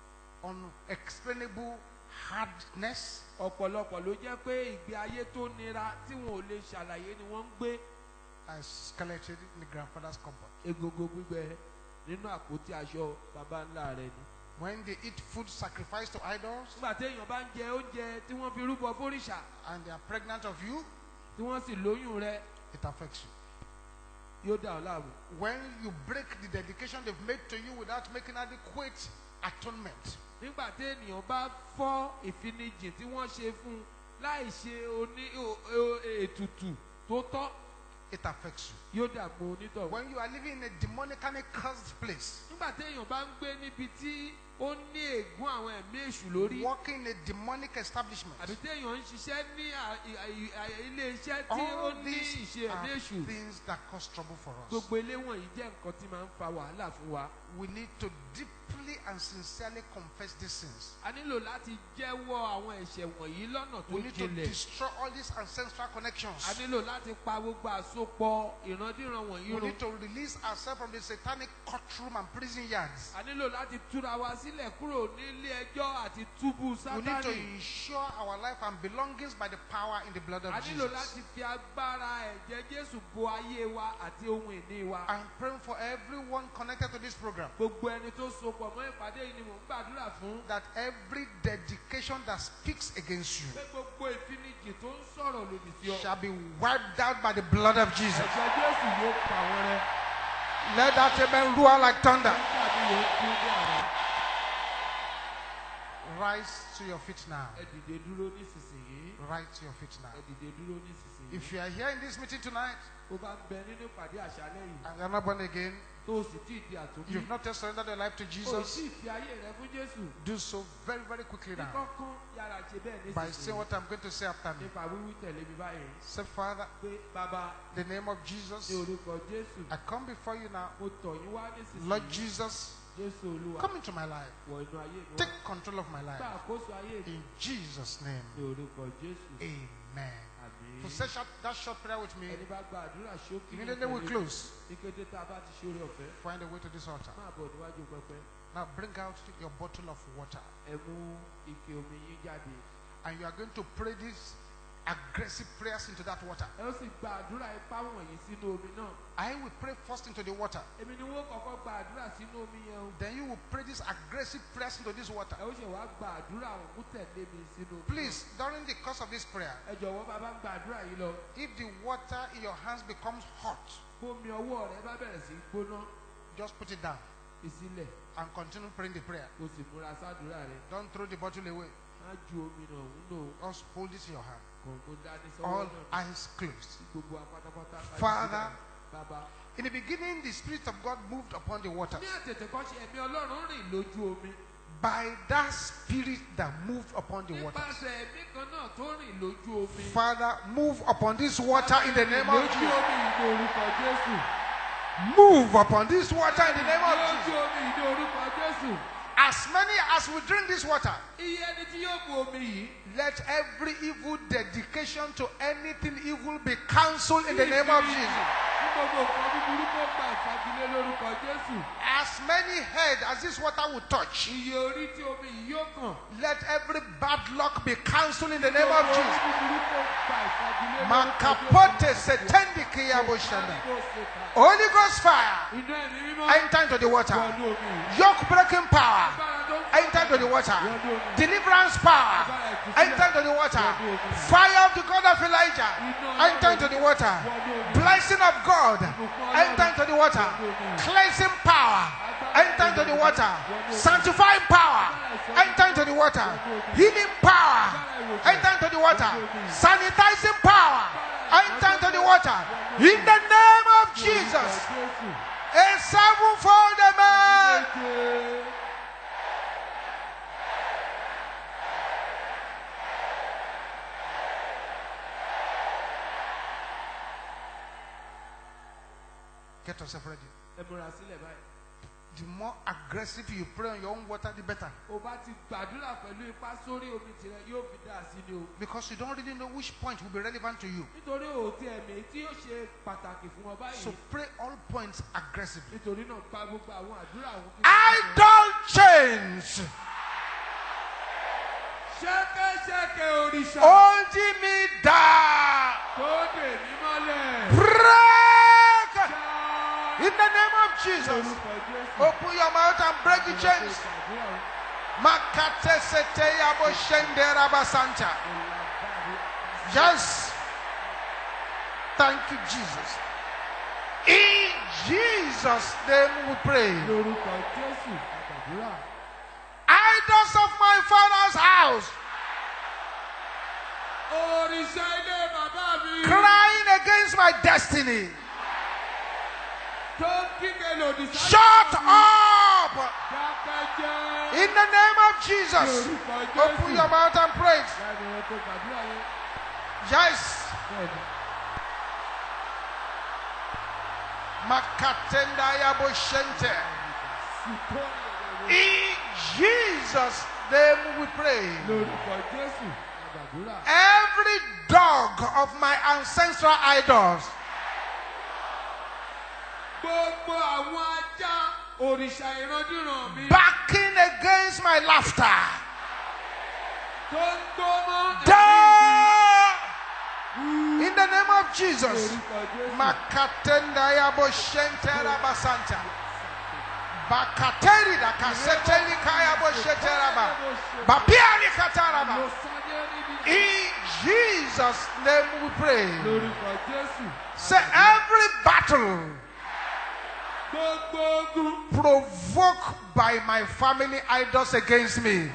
unexplainable hardness. Ọ̀pọ̀lọpọ̀ ló jẹ́ pé ìgbé ayé tó nira tí wọn ò lè ṣàlàyé ni wọ́n ń gbé. As skeleton in the grandfather's cupboard. Egungun gbígbẹ nínú àpótí aṣọ baba ńlá rẹ ni. When they eat food sacrificed to idols Nígbà téèyàn bá ń jẹ oúnjẹ tí wọ́n fi rúbọ fóríṣà and they are pregnant of you, tí wọ́n sì lóyún rẹ it affects you. yóò dà ọ́ láàmú. When you break the dedication they've made to you without making adequate atonement, Nígbà téèyàn bá fọ́ ìfinijìn tí wọ́n ṣe fún un láì ṣe oní o- o- ètùtù tó tọ́ it affects you. yóò dàgbò onítọ̀hún. When you are living in a demonically cursed place, Nígbà téèyàn bá ń gbé níbi tí ó ní ègún àwọn ẹ̀mí èṣù lórí working in a demonic establishment, àbí téèyàn ń ṣiṣẹ́ ní à- ì- ì- ì- ilé iṣẹ́ tí ó all ní these ìṣe are ẹ̀mí èṣù. things that cause trouble for us. Gbogbo ilé wọ̀nyí jẹ́ nǹkan tí máa ń fa wàhálà fún wa. We need to deeply and sincerely confess these sins. A nílò láti jẹ́wọ́ àwọn ẹ̀ṣẹ̀ wọ̀nyí lọ́nà tó We need to jinlẹ̀. destroy all these ancestral A connections. nílò láti pa gbogbo àsopọ̀ ìrandíran wọ̀nyí We run. need to release ourselves from the satanic courtroom and prison yards. A nílò láti túra wa sílẹ̀ kúrò nílé ẹjọ́ àti túbú We need to Sátánì. ensure our life and belongings by the power in the blood of A nílò Jesus. láti fi agbára ẹ̀jẹ̀ Jésù bo ayé wa àti ohun ìní wa. I'm praying for everyone connected to this program Gbogbo ẹni tó sopọ̀ mọ́ ìpàdé yìí ni mò ń gbàdúrà fún. that every dedication that speaks against you Pé gbogbo ìfinijì tó ń sọ̀rọ̀ lòdì sí ọ. shall be wiped out by the blood of Jesus. Ẹ̀jẹ̀ Jésù yóò pa wọ́n rẹ́. Let that amen roar like thunder. Nígbà tí yóò kú ní àná. Rise to your feet now. Ẹ dìde dúró nísinsìnyí. Rise to your feet now. Ẹ dìde dúró nísinsìnyí. If you are here in this meeting tonight Ó bá ń bẹ nínú ìpàdé àṣálẹ́ yìí. and you are not born again, Tó o sì tí ì di àtúnbí. you've not yet surrendered your life to O Jesus, sì fi ayé rẹ fún Jésù. do so very, very quickly Ní now kọ́kọ́ yára ṣe bẹ́ẹ̀ by saying nísinsìnyí. what I'm going to say after me. Nípa wíwí tẹ̀lé mi báyìí. Say, Father, Pé bàbá in the name of ní Jesus, orúkọ Jésù. I come before you now. Mo tọ̀ yín wá nísinsìnyí. Lord Jesus, Jésù Olúwa. come into my life. Wọ inú ayé mi wá. Take control of my Gba life. àkóso ayé mi. In Jesus' name, Ní orúkọ Jésù. amen. Àmín. To say short, that short prayer with me, Ẹni bá gba àdúrà ṣókí. ní immediately we ìtẹ̀lé. close. Ní kété tá a bá ti ṣe oore ọ̀fẹ́. Find a way to this altar. Máa bọ̀ níwájú pẹpẹ. Now bring out your bottle of water. Ẹ mú ike omi yín jáde. And you are going to pray this aggressive prayers into that water. ẹ ó sì gba àdúrà ipá wọ̀nyí sínú omi náà. I will pray first into the water. èmi ni wọ́n kọ́kọ́ gba àdúrà sínú omi yẹn o. Then you will pray these aggressive prayers into this water. ẹ ó ṣe wá gba àdúrà òkú tẹ̀lé mi sínú omi náà. Please, during the course of this prayer, ẹ jọ̀wọ́ bàbá ń gba àdúrà yìí lọ. if the water in your hands becomes hot, bómi ọwọ́ rẹ bá bẹ̀rẹ̀ sí í gbóná just put it down ìsílẹ̀ and continue praying the prayer. kó sì múra sádùúrà rẹ. Don't throw the bottle away. má ju omi náà ń lò Just hold it in your hand. kò dání sọ́wọ́ All náà. eyes closed. gbogbo apátápátá. Father, bàbá. in the beginning, the Spirit of God moved upon the water. ní àtètè kan ṣe ẹ̀mí Ọlọ́run rìn lójú omi. By that Spirit that moved upon the water. nípasẹ̀ ẹ̀mí kan náà tó rìn lójú omi. Father, move upon this water in the name of lójú Jesus. omi ìdí orúkọ Jésù. Move upon this water in the name of lójú Jesus. omi ìdí orúkọ Jésù. As many as will drink this water, iye ẹni tí yóò mu omi yìí. let every evil dedication to anything evil be cancelled in the name of Jesus. ní gbogbo nǹkan búburú kó gba ìfagilé lórúkọ Jésù. As many head as this water will touch, iye orí tí omi yìí yóò kàn. let every bad luck be cancelled in the name of Gbogbo orí Jesus. búburú kó gba ìfagilé lórúkọ Makapote Jésù. setendi kiyaboshanda. Kó ṣe kà. Holy Ghost fire, inú ẹ̀mí mímọ́. enter into the water. wọnú omi yìí. Yoke breaking power, agbára tó ń enter into the water. Deliverance power, enter into the water. Fire of the God of Elijah, enter into the water. Blessing of God, enter into the water. Cleansing power, enter into the water. Sanctifying power, enter into the water. Healing power, enter into the water. Sanitizing power, enter into the water. In the name of Jesus, a sevenfold amen. Get yourself ready. ẹ múra sílẹ̀ báyìí. The more aggressive you pray on your own water, the better. o bá ti gbàdúrà pẹ̀lú ipá sórí omi tirẹ̀ yóò fi dá sí ni o. Because you don't really know which point will be relevant to you. nítorí òtí ẹ̀mí tí yóò ṣe pàtàkì fún ọ So báyìí. pray all points aggressively. nítorí náà pa gbogbo àwọn àdúrà àwọn kí. Idol chains ṣẹ́kẹ́ṣẹkẹ̀ òrìṣà. holding me down. tó dè mí mọ́lẹ̀. Break Já. in the name of Jesus. lórúkọ Jésù. Open your mouth and break the chains. Makate sete yabo shendera basanta. Yes. Thank you, Jesus. In Jesus' name we pray. lórúkọ Jésù. àgbàdúrà. Idols of my father's house, òrìṣà ilé bàbá mi. crying against my destiny. tó ń kígbe lòdì sáyé Shut mi. up dákẹ́jẹ́. in the name of Jesus. lórúkọ Jésù. Open your mouth and pray. láti wọn tó gbàdúrà yẹn. Yes. bẹ́ẹ̀ni. Makatenda yabo shente. In Jesus' name we pray. lórúkọ Jésù. àgbàdúrà. Every dog of my ancestral idols, gbogbo àwọn ajá òrìṣà ìrandíran mi. backing against my laughter, tó ń gbóná. die in the name of Jesus. lórúkọ Jésù. Makatenda yabo shente rabasanta. Bakateri da kaseteli kaya bo shete raba. Bapiani kataraba. mo sáyé níbi. In Jesus' name we pray. lórúkọ Jésù. Say every battle gbogbo ogun. provoked by my family idols against me,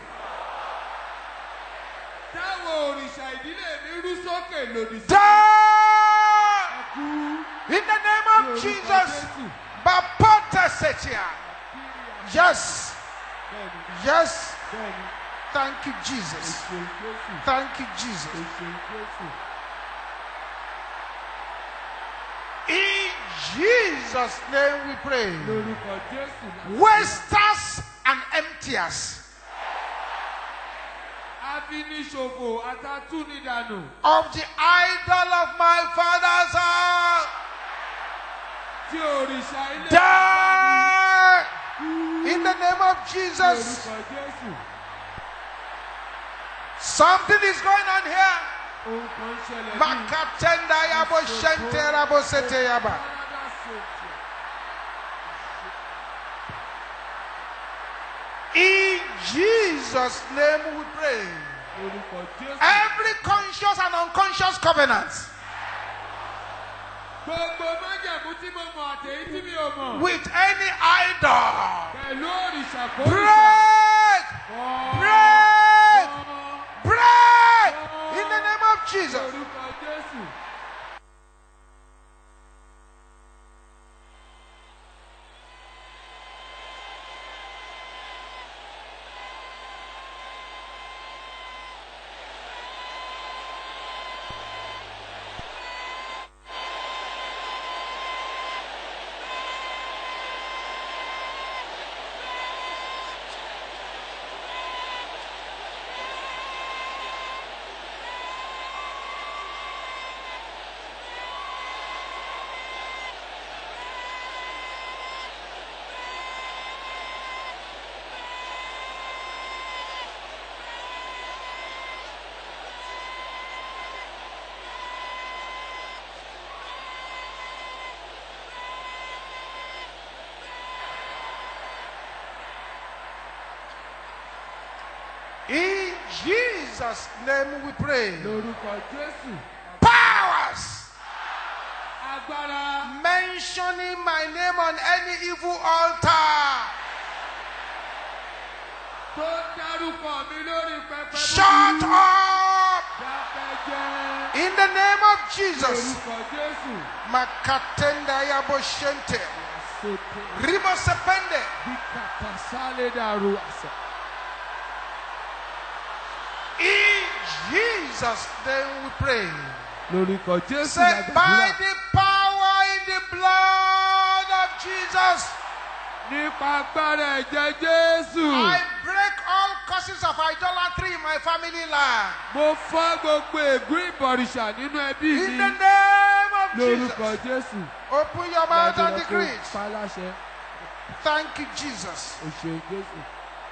táwọn òrìṣà ìdílé mi rú sókè lòdì sí. die ẹkú. in the name of Jesus. Bapota setia. Yes, bẹ́ẹ̀ni. yes. bẹ́ẹ̀ni. Thank you, Jesus. èso Jésù. Thank you, Jesus. èso Jésù. In Jesus' name we pray. lórúkọ Jésù. Wasters and emptiers abíníṣòfò àtàtúnidànù. of the idol of my father's house, tí òrìṣà ilé. die in the name of Jesus. lórúkọ Jésù. Something is going on here. Ohun kan ṣẹlẹ̀ ní Makatenda yabo shente rabo sete yaba. In Jesus' name we pray. orúkọ Jésù. Every conscious and unconscious covenant Gbogbo májẹ̀mú tí mo mọ̀ àtèyí tí mi ò mọ̀. with any idol, Pẹ̀lú òrìṣà kórìṣà. break, break, break in the name of Jesus. Orúkọ Jésù. In Jesus' name we pray. Lórúkọ Jésù. Powers Agbára. mentioning my name on any evil altar, Tó dárúkọ mi lórí pẹpẹ. shut up Dákẹ́jẹ́. in the name of Jesus. Lórúkọ Jésù. Makatenda yabo shente. Sote. Ribo sepende. Bíkàtà sálẹ̀ dàrú àṣà. In Jesus' name we pray. Lórúkọ Jésù Say, by lágbàdúrà. the power in the blood of Jesus, Nípa agbára ẹ̀jẹ̀ Jésù. I break all causes of idolatry in my family line. Mo fọ́ gbogbo ègún ìbọ̀rìṣà nínú ẹbí In mi. the name of Lórúkọ Jesus. Jésù. Open your mouth and Lájọ̀rọ̀ decree kó it. paláṣẹ. Thank you, Jesus. O ṣeun Jésù.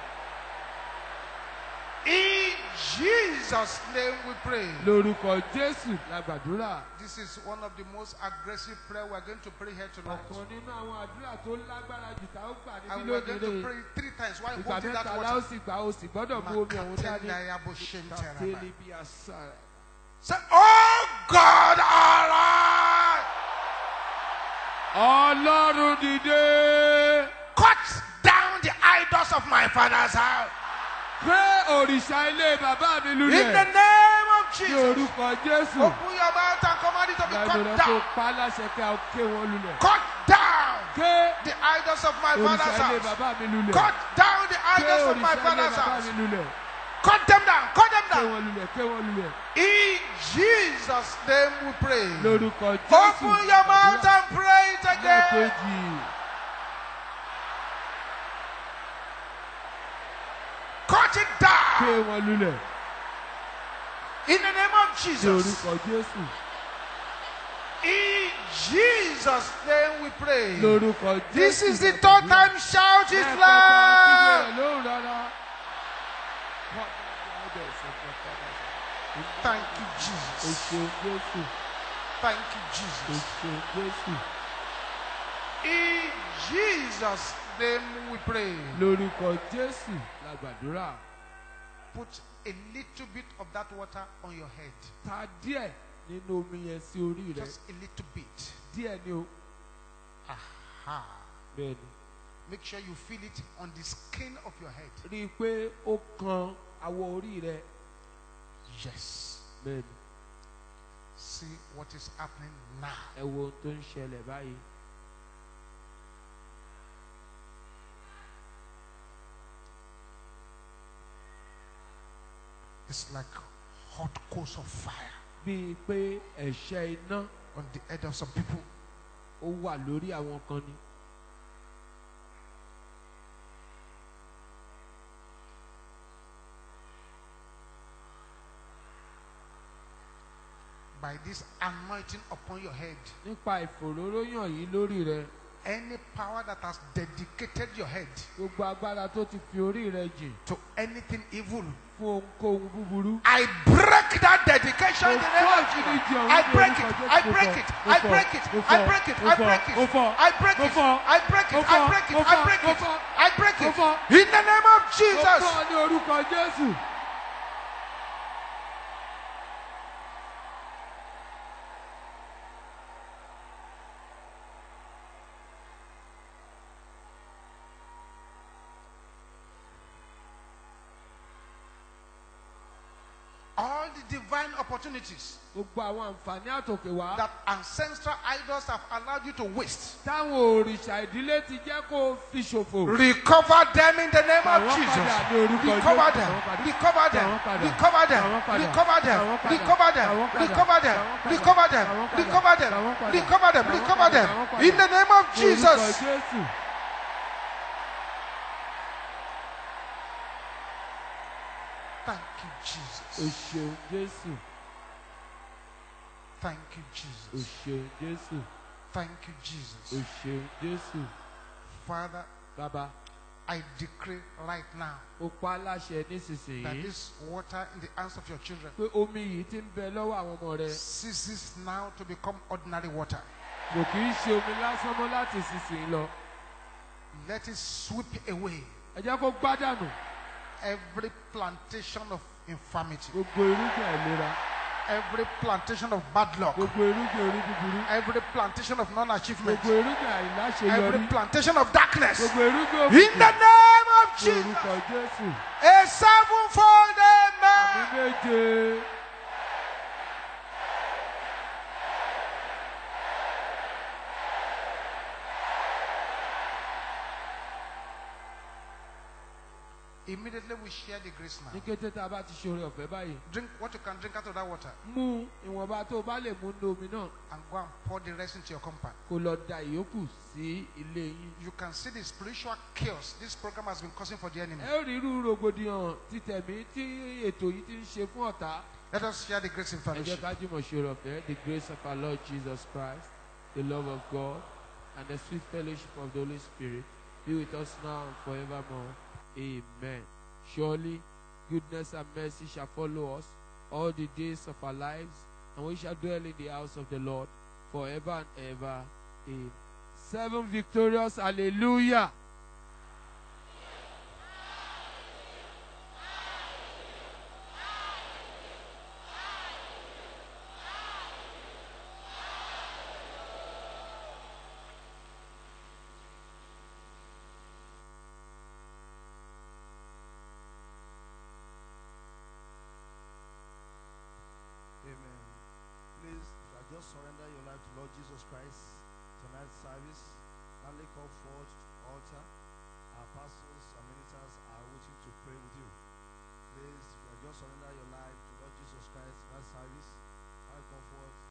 In Jesus' name we pray. Lórúkọ Jésù lágbàdúrà. This is one of the most aggressive prayer we're going to pray here tonight. Ọ̀kan nínú àwọn àdúrà tó lágbára jù tá ó gbà níbí And we're going to lónìí. pray three times while Ìgbà holding that mẹ́ta la ó water. sì gbà ó sì gbọ́dọ̀ mú omi ọ̀hún dání. Makatenda yabo shente raba. Tàtẹ́lẹ̀ bí àṣà rẹ̀. Say, oh God, arise. Ọlọ́run dìde. Cut down the idols of my father's house. Gbé òrìṣà ilé bàbá mi In the lulẹ̀. name of Ní Jesus. orúkọ Jésù. Open your mouth and command it to be Lájọ̀rọ̀ cut kó down. pa láṣẹ kí a ké wọn lulẹ̀. Cut down Ké the idols of my òrìṣà father's ilé house. bàbá mi lulẹ̀. Cut down the Ké idols of my òrìṣà ilé father's bàbá house. mi lulẹ̀. Cut them down. Cut them Ké down. wọn lulẹ̀, ké wọn lulẹ̀. In Jesus' name we pray. Lórúkọ Jésù. Open your mouth and pray it again. Lẹ́ẹ̀kejì. Cut it Ké down. wọn lulẹ̀. In the name of Ní Jesus. orúkọ Jésù. In Jesus' name we pray. Lórúkọ Jésù. This is the third time. Shout it Lẹ́ẹ̀kọ̀ọ̀kan loud. kígbe rẹ̀ lóhùn rárá. Thank you, O Jesus. ṣeun Jésù. Thank you, O Jesus. ṣeun Jésù. In Jesus' name we pray. Lórúkọ Jésù lágbàdúrà. Put a little bit of that water on your head. Ta díẹ̀ nínú omi yẹn sí orí rẹ̀. Just a little bit. Díẹ̀ ni o. Aha. Bẹ́ẹ̀ni. Make sure you feel it on the skin of your head. Rí i pé ó kan awọ orí rẹ̀. Yes. Bẹ́ẹ̀ni. See what is happening now. Ẹ wo ohun tó ń ṣẹlẹ̀ báyìí. It's like hot coals of fire Bíi pé ẹ̀ṣẹ́ iná on the head of some people. ó wà lórí àwọn kan ni. By this anointing upon your head, Nípa ìfòróróyàn yìí lórí rẹ̀. any power that has dedicated your head Gbogbo agbára tó ti fi orí rẹ jìn to anything evil, fún ohunkóhun búburú. I break that dedication in the name of Jesus. I break it. I break it. I break it. I break it. I break it. I break it. I break it. I break it. I break it. I break it. In the name of Ó Jesus. fọ́ ní orúkọ Jésù. All the divine opportunities Gbogbo àwọn àǹfààní àtòkè wá. that ancestral idols have allowed you to waste, Táwọn òrìṣà ìdílé ti jẹ́ kó fi ṣòfò. recover them in the name of Àwọn Jesus. padà ní orúkọ Recover Jésù. them. Àwọn padà. Recover them. Àwọn padà. Recover them. Àwọn padà. Recover them. Àwọn padà. Recover them. Àwọn padà. Recover them. Àwọn padà. Recover them. Àwọn padà. Recover them. Àwọn padà. Recover them. Àwọn Recover padà. them. Àwọn padà. In the name of Orúkọ Jesus. Jésù. Thank you, O Jesus. ṣeun Jésù. Thank you, O Jesus. ṣeun Jésù. Thank you, O Jesus. ṣeun Jésù. Father, Bàbá, I decree right now ó pa á láṣẹ that nísinsìnyí this water in the hands of your children pé omi yìí ti ń bẹ lọ́wọ́ àwọn ọmọ rẹ. ceases now to become ordinary water. Kò kì í ṣe omi lásán mọ́ láti ìsinsìnyí lọ. Let it sweep away Ẹ jẹ́ kó gbádànù every plantation of infirmity, gbogbo irúgbìn àìlera, every plantation of bad luck, gbogbo irúgbìn orí búburú, every plantation of non-achievement, gbogbo irúgbìn àìláṣeyọrí, every plantation of darkness. gbogbo irúgbìn In the òkùnkùn. name of Ní Jesus, orúkọ Jésù. a sevenfold Àmì amen. méje. Immediately we share the grace now. Ní kété tá a bá ti ṣe oore ọ̀fẹ́ báyìí, Drink what you can drink out of that water mú ìwọ̀nba tó o bá lè mú ní omi náà and go and pour the rest into your compound. kó lọ da ìyókù sí ilé yín. You can see the spiritual chaos this program has been causing for the enemy. Ẹ ó rí irú rògbòdìyàn títẹ̀mí tí ètò yìí ti ń ṣe fún ọ̀tá. Let us share the grace in Ẹ jẹ́ fellowship. ká jùmọ̀ ṣe oore ọ̀fẹ́. The grace of our Lord Jesus Christ, the love of God, and the sweet fellowship of the Holy Spirit be with us now and forevermore. Amen. Surely, goodness and mercy shall follow us all the days of our lives, and we shall dwell in the house of the Lord forever and ever. Amen. Seven victorious, hallelujah. Amen. Please, if you have just surrender your life to Lord Jesus Christ, tonight's service, kindly come forward to the altar. Our pastors and ministers are waiting to pray with you. Please, if you have just surrender your life to Lord Jesus Christ, tonight's service, kindly come forward.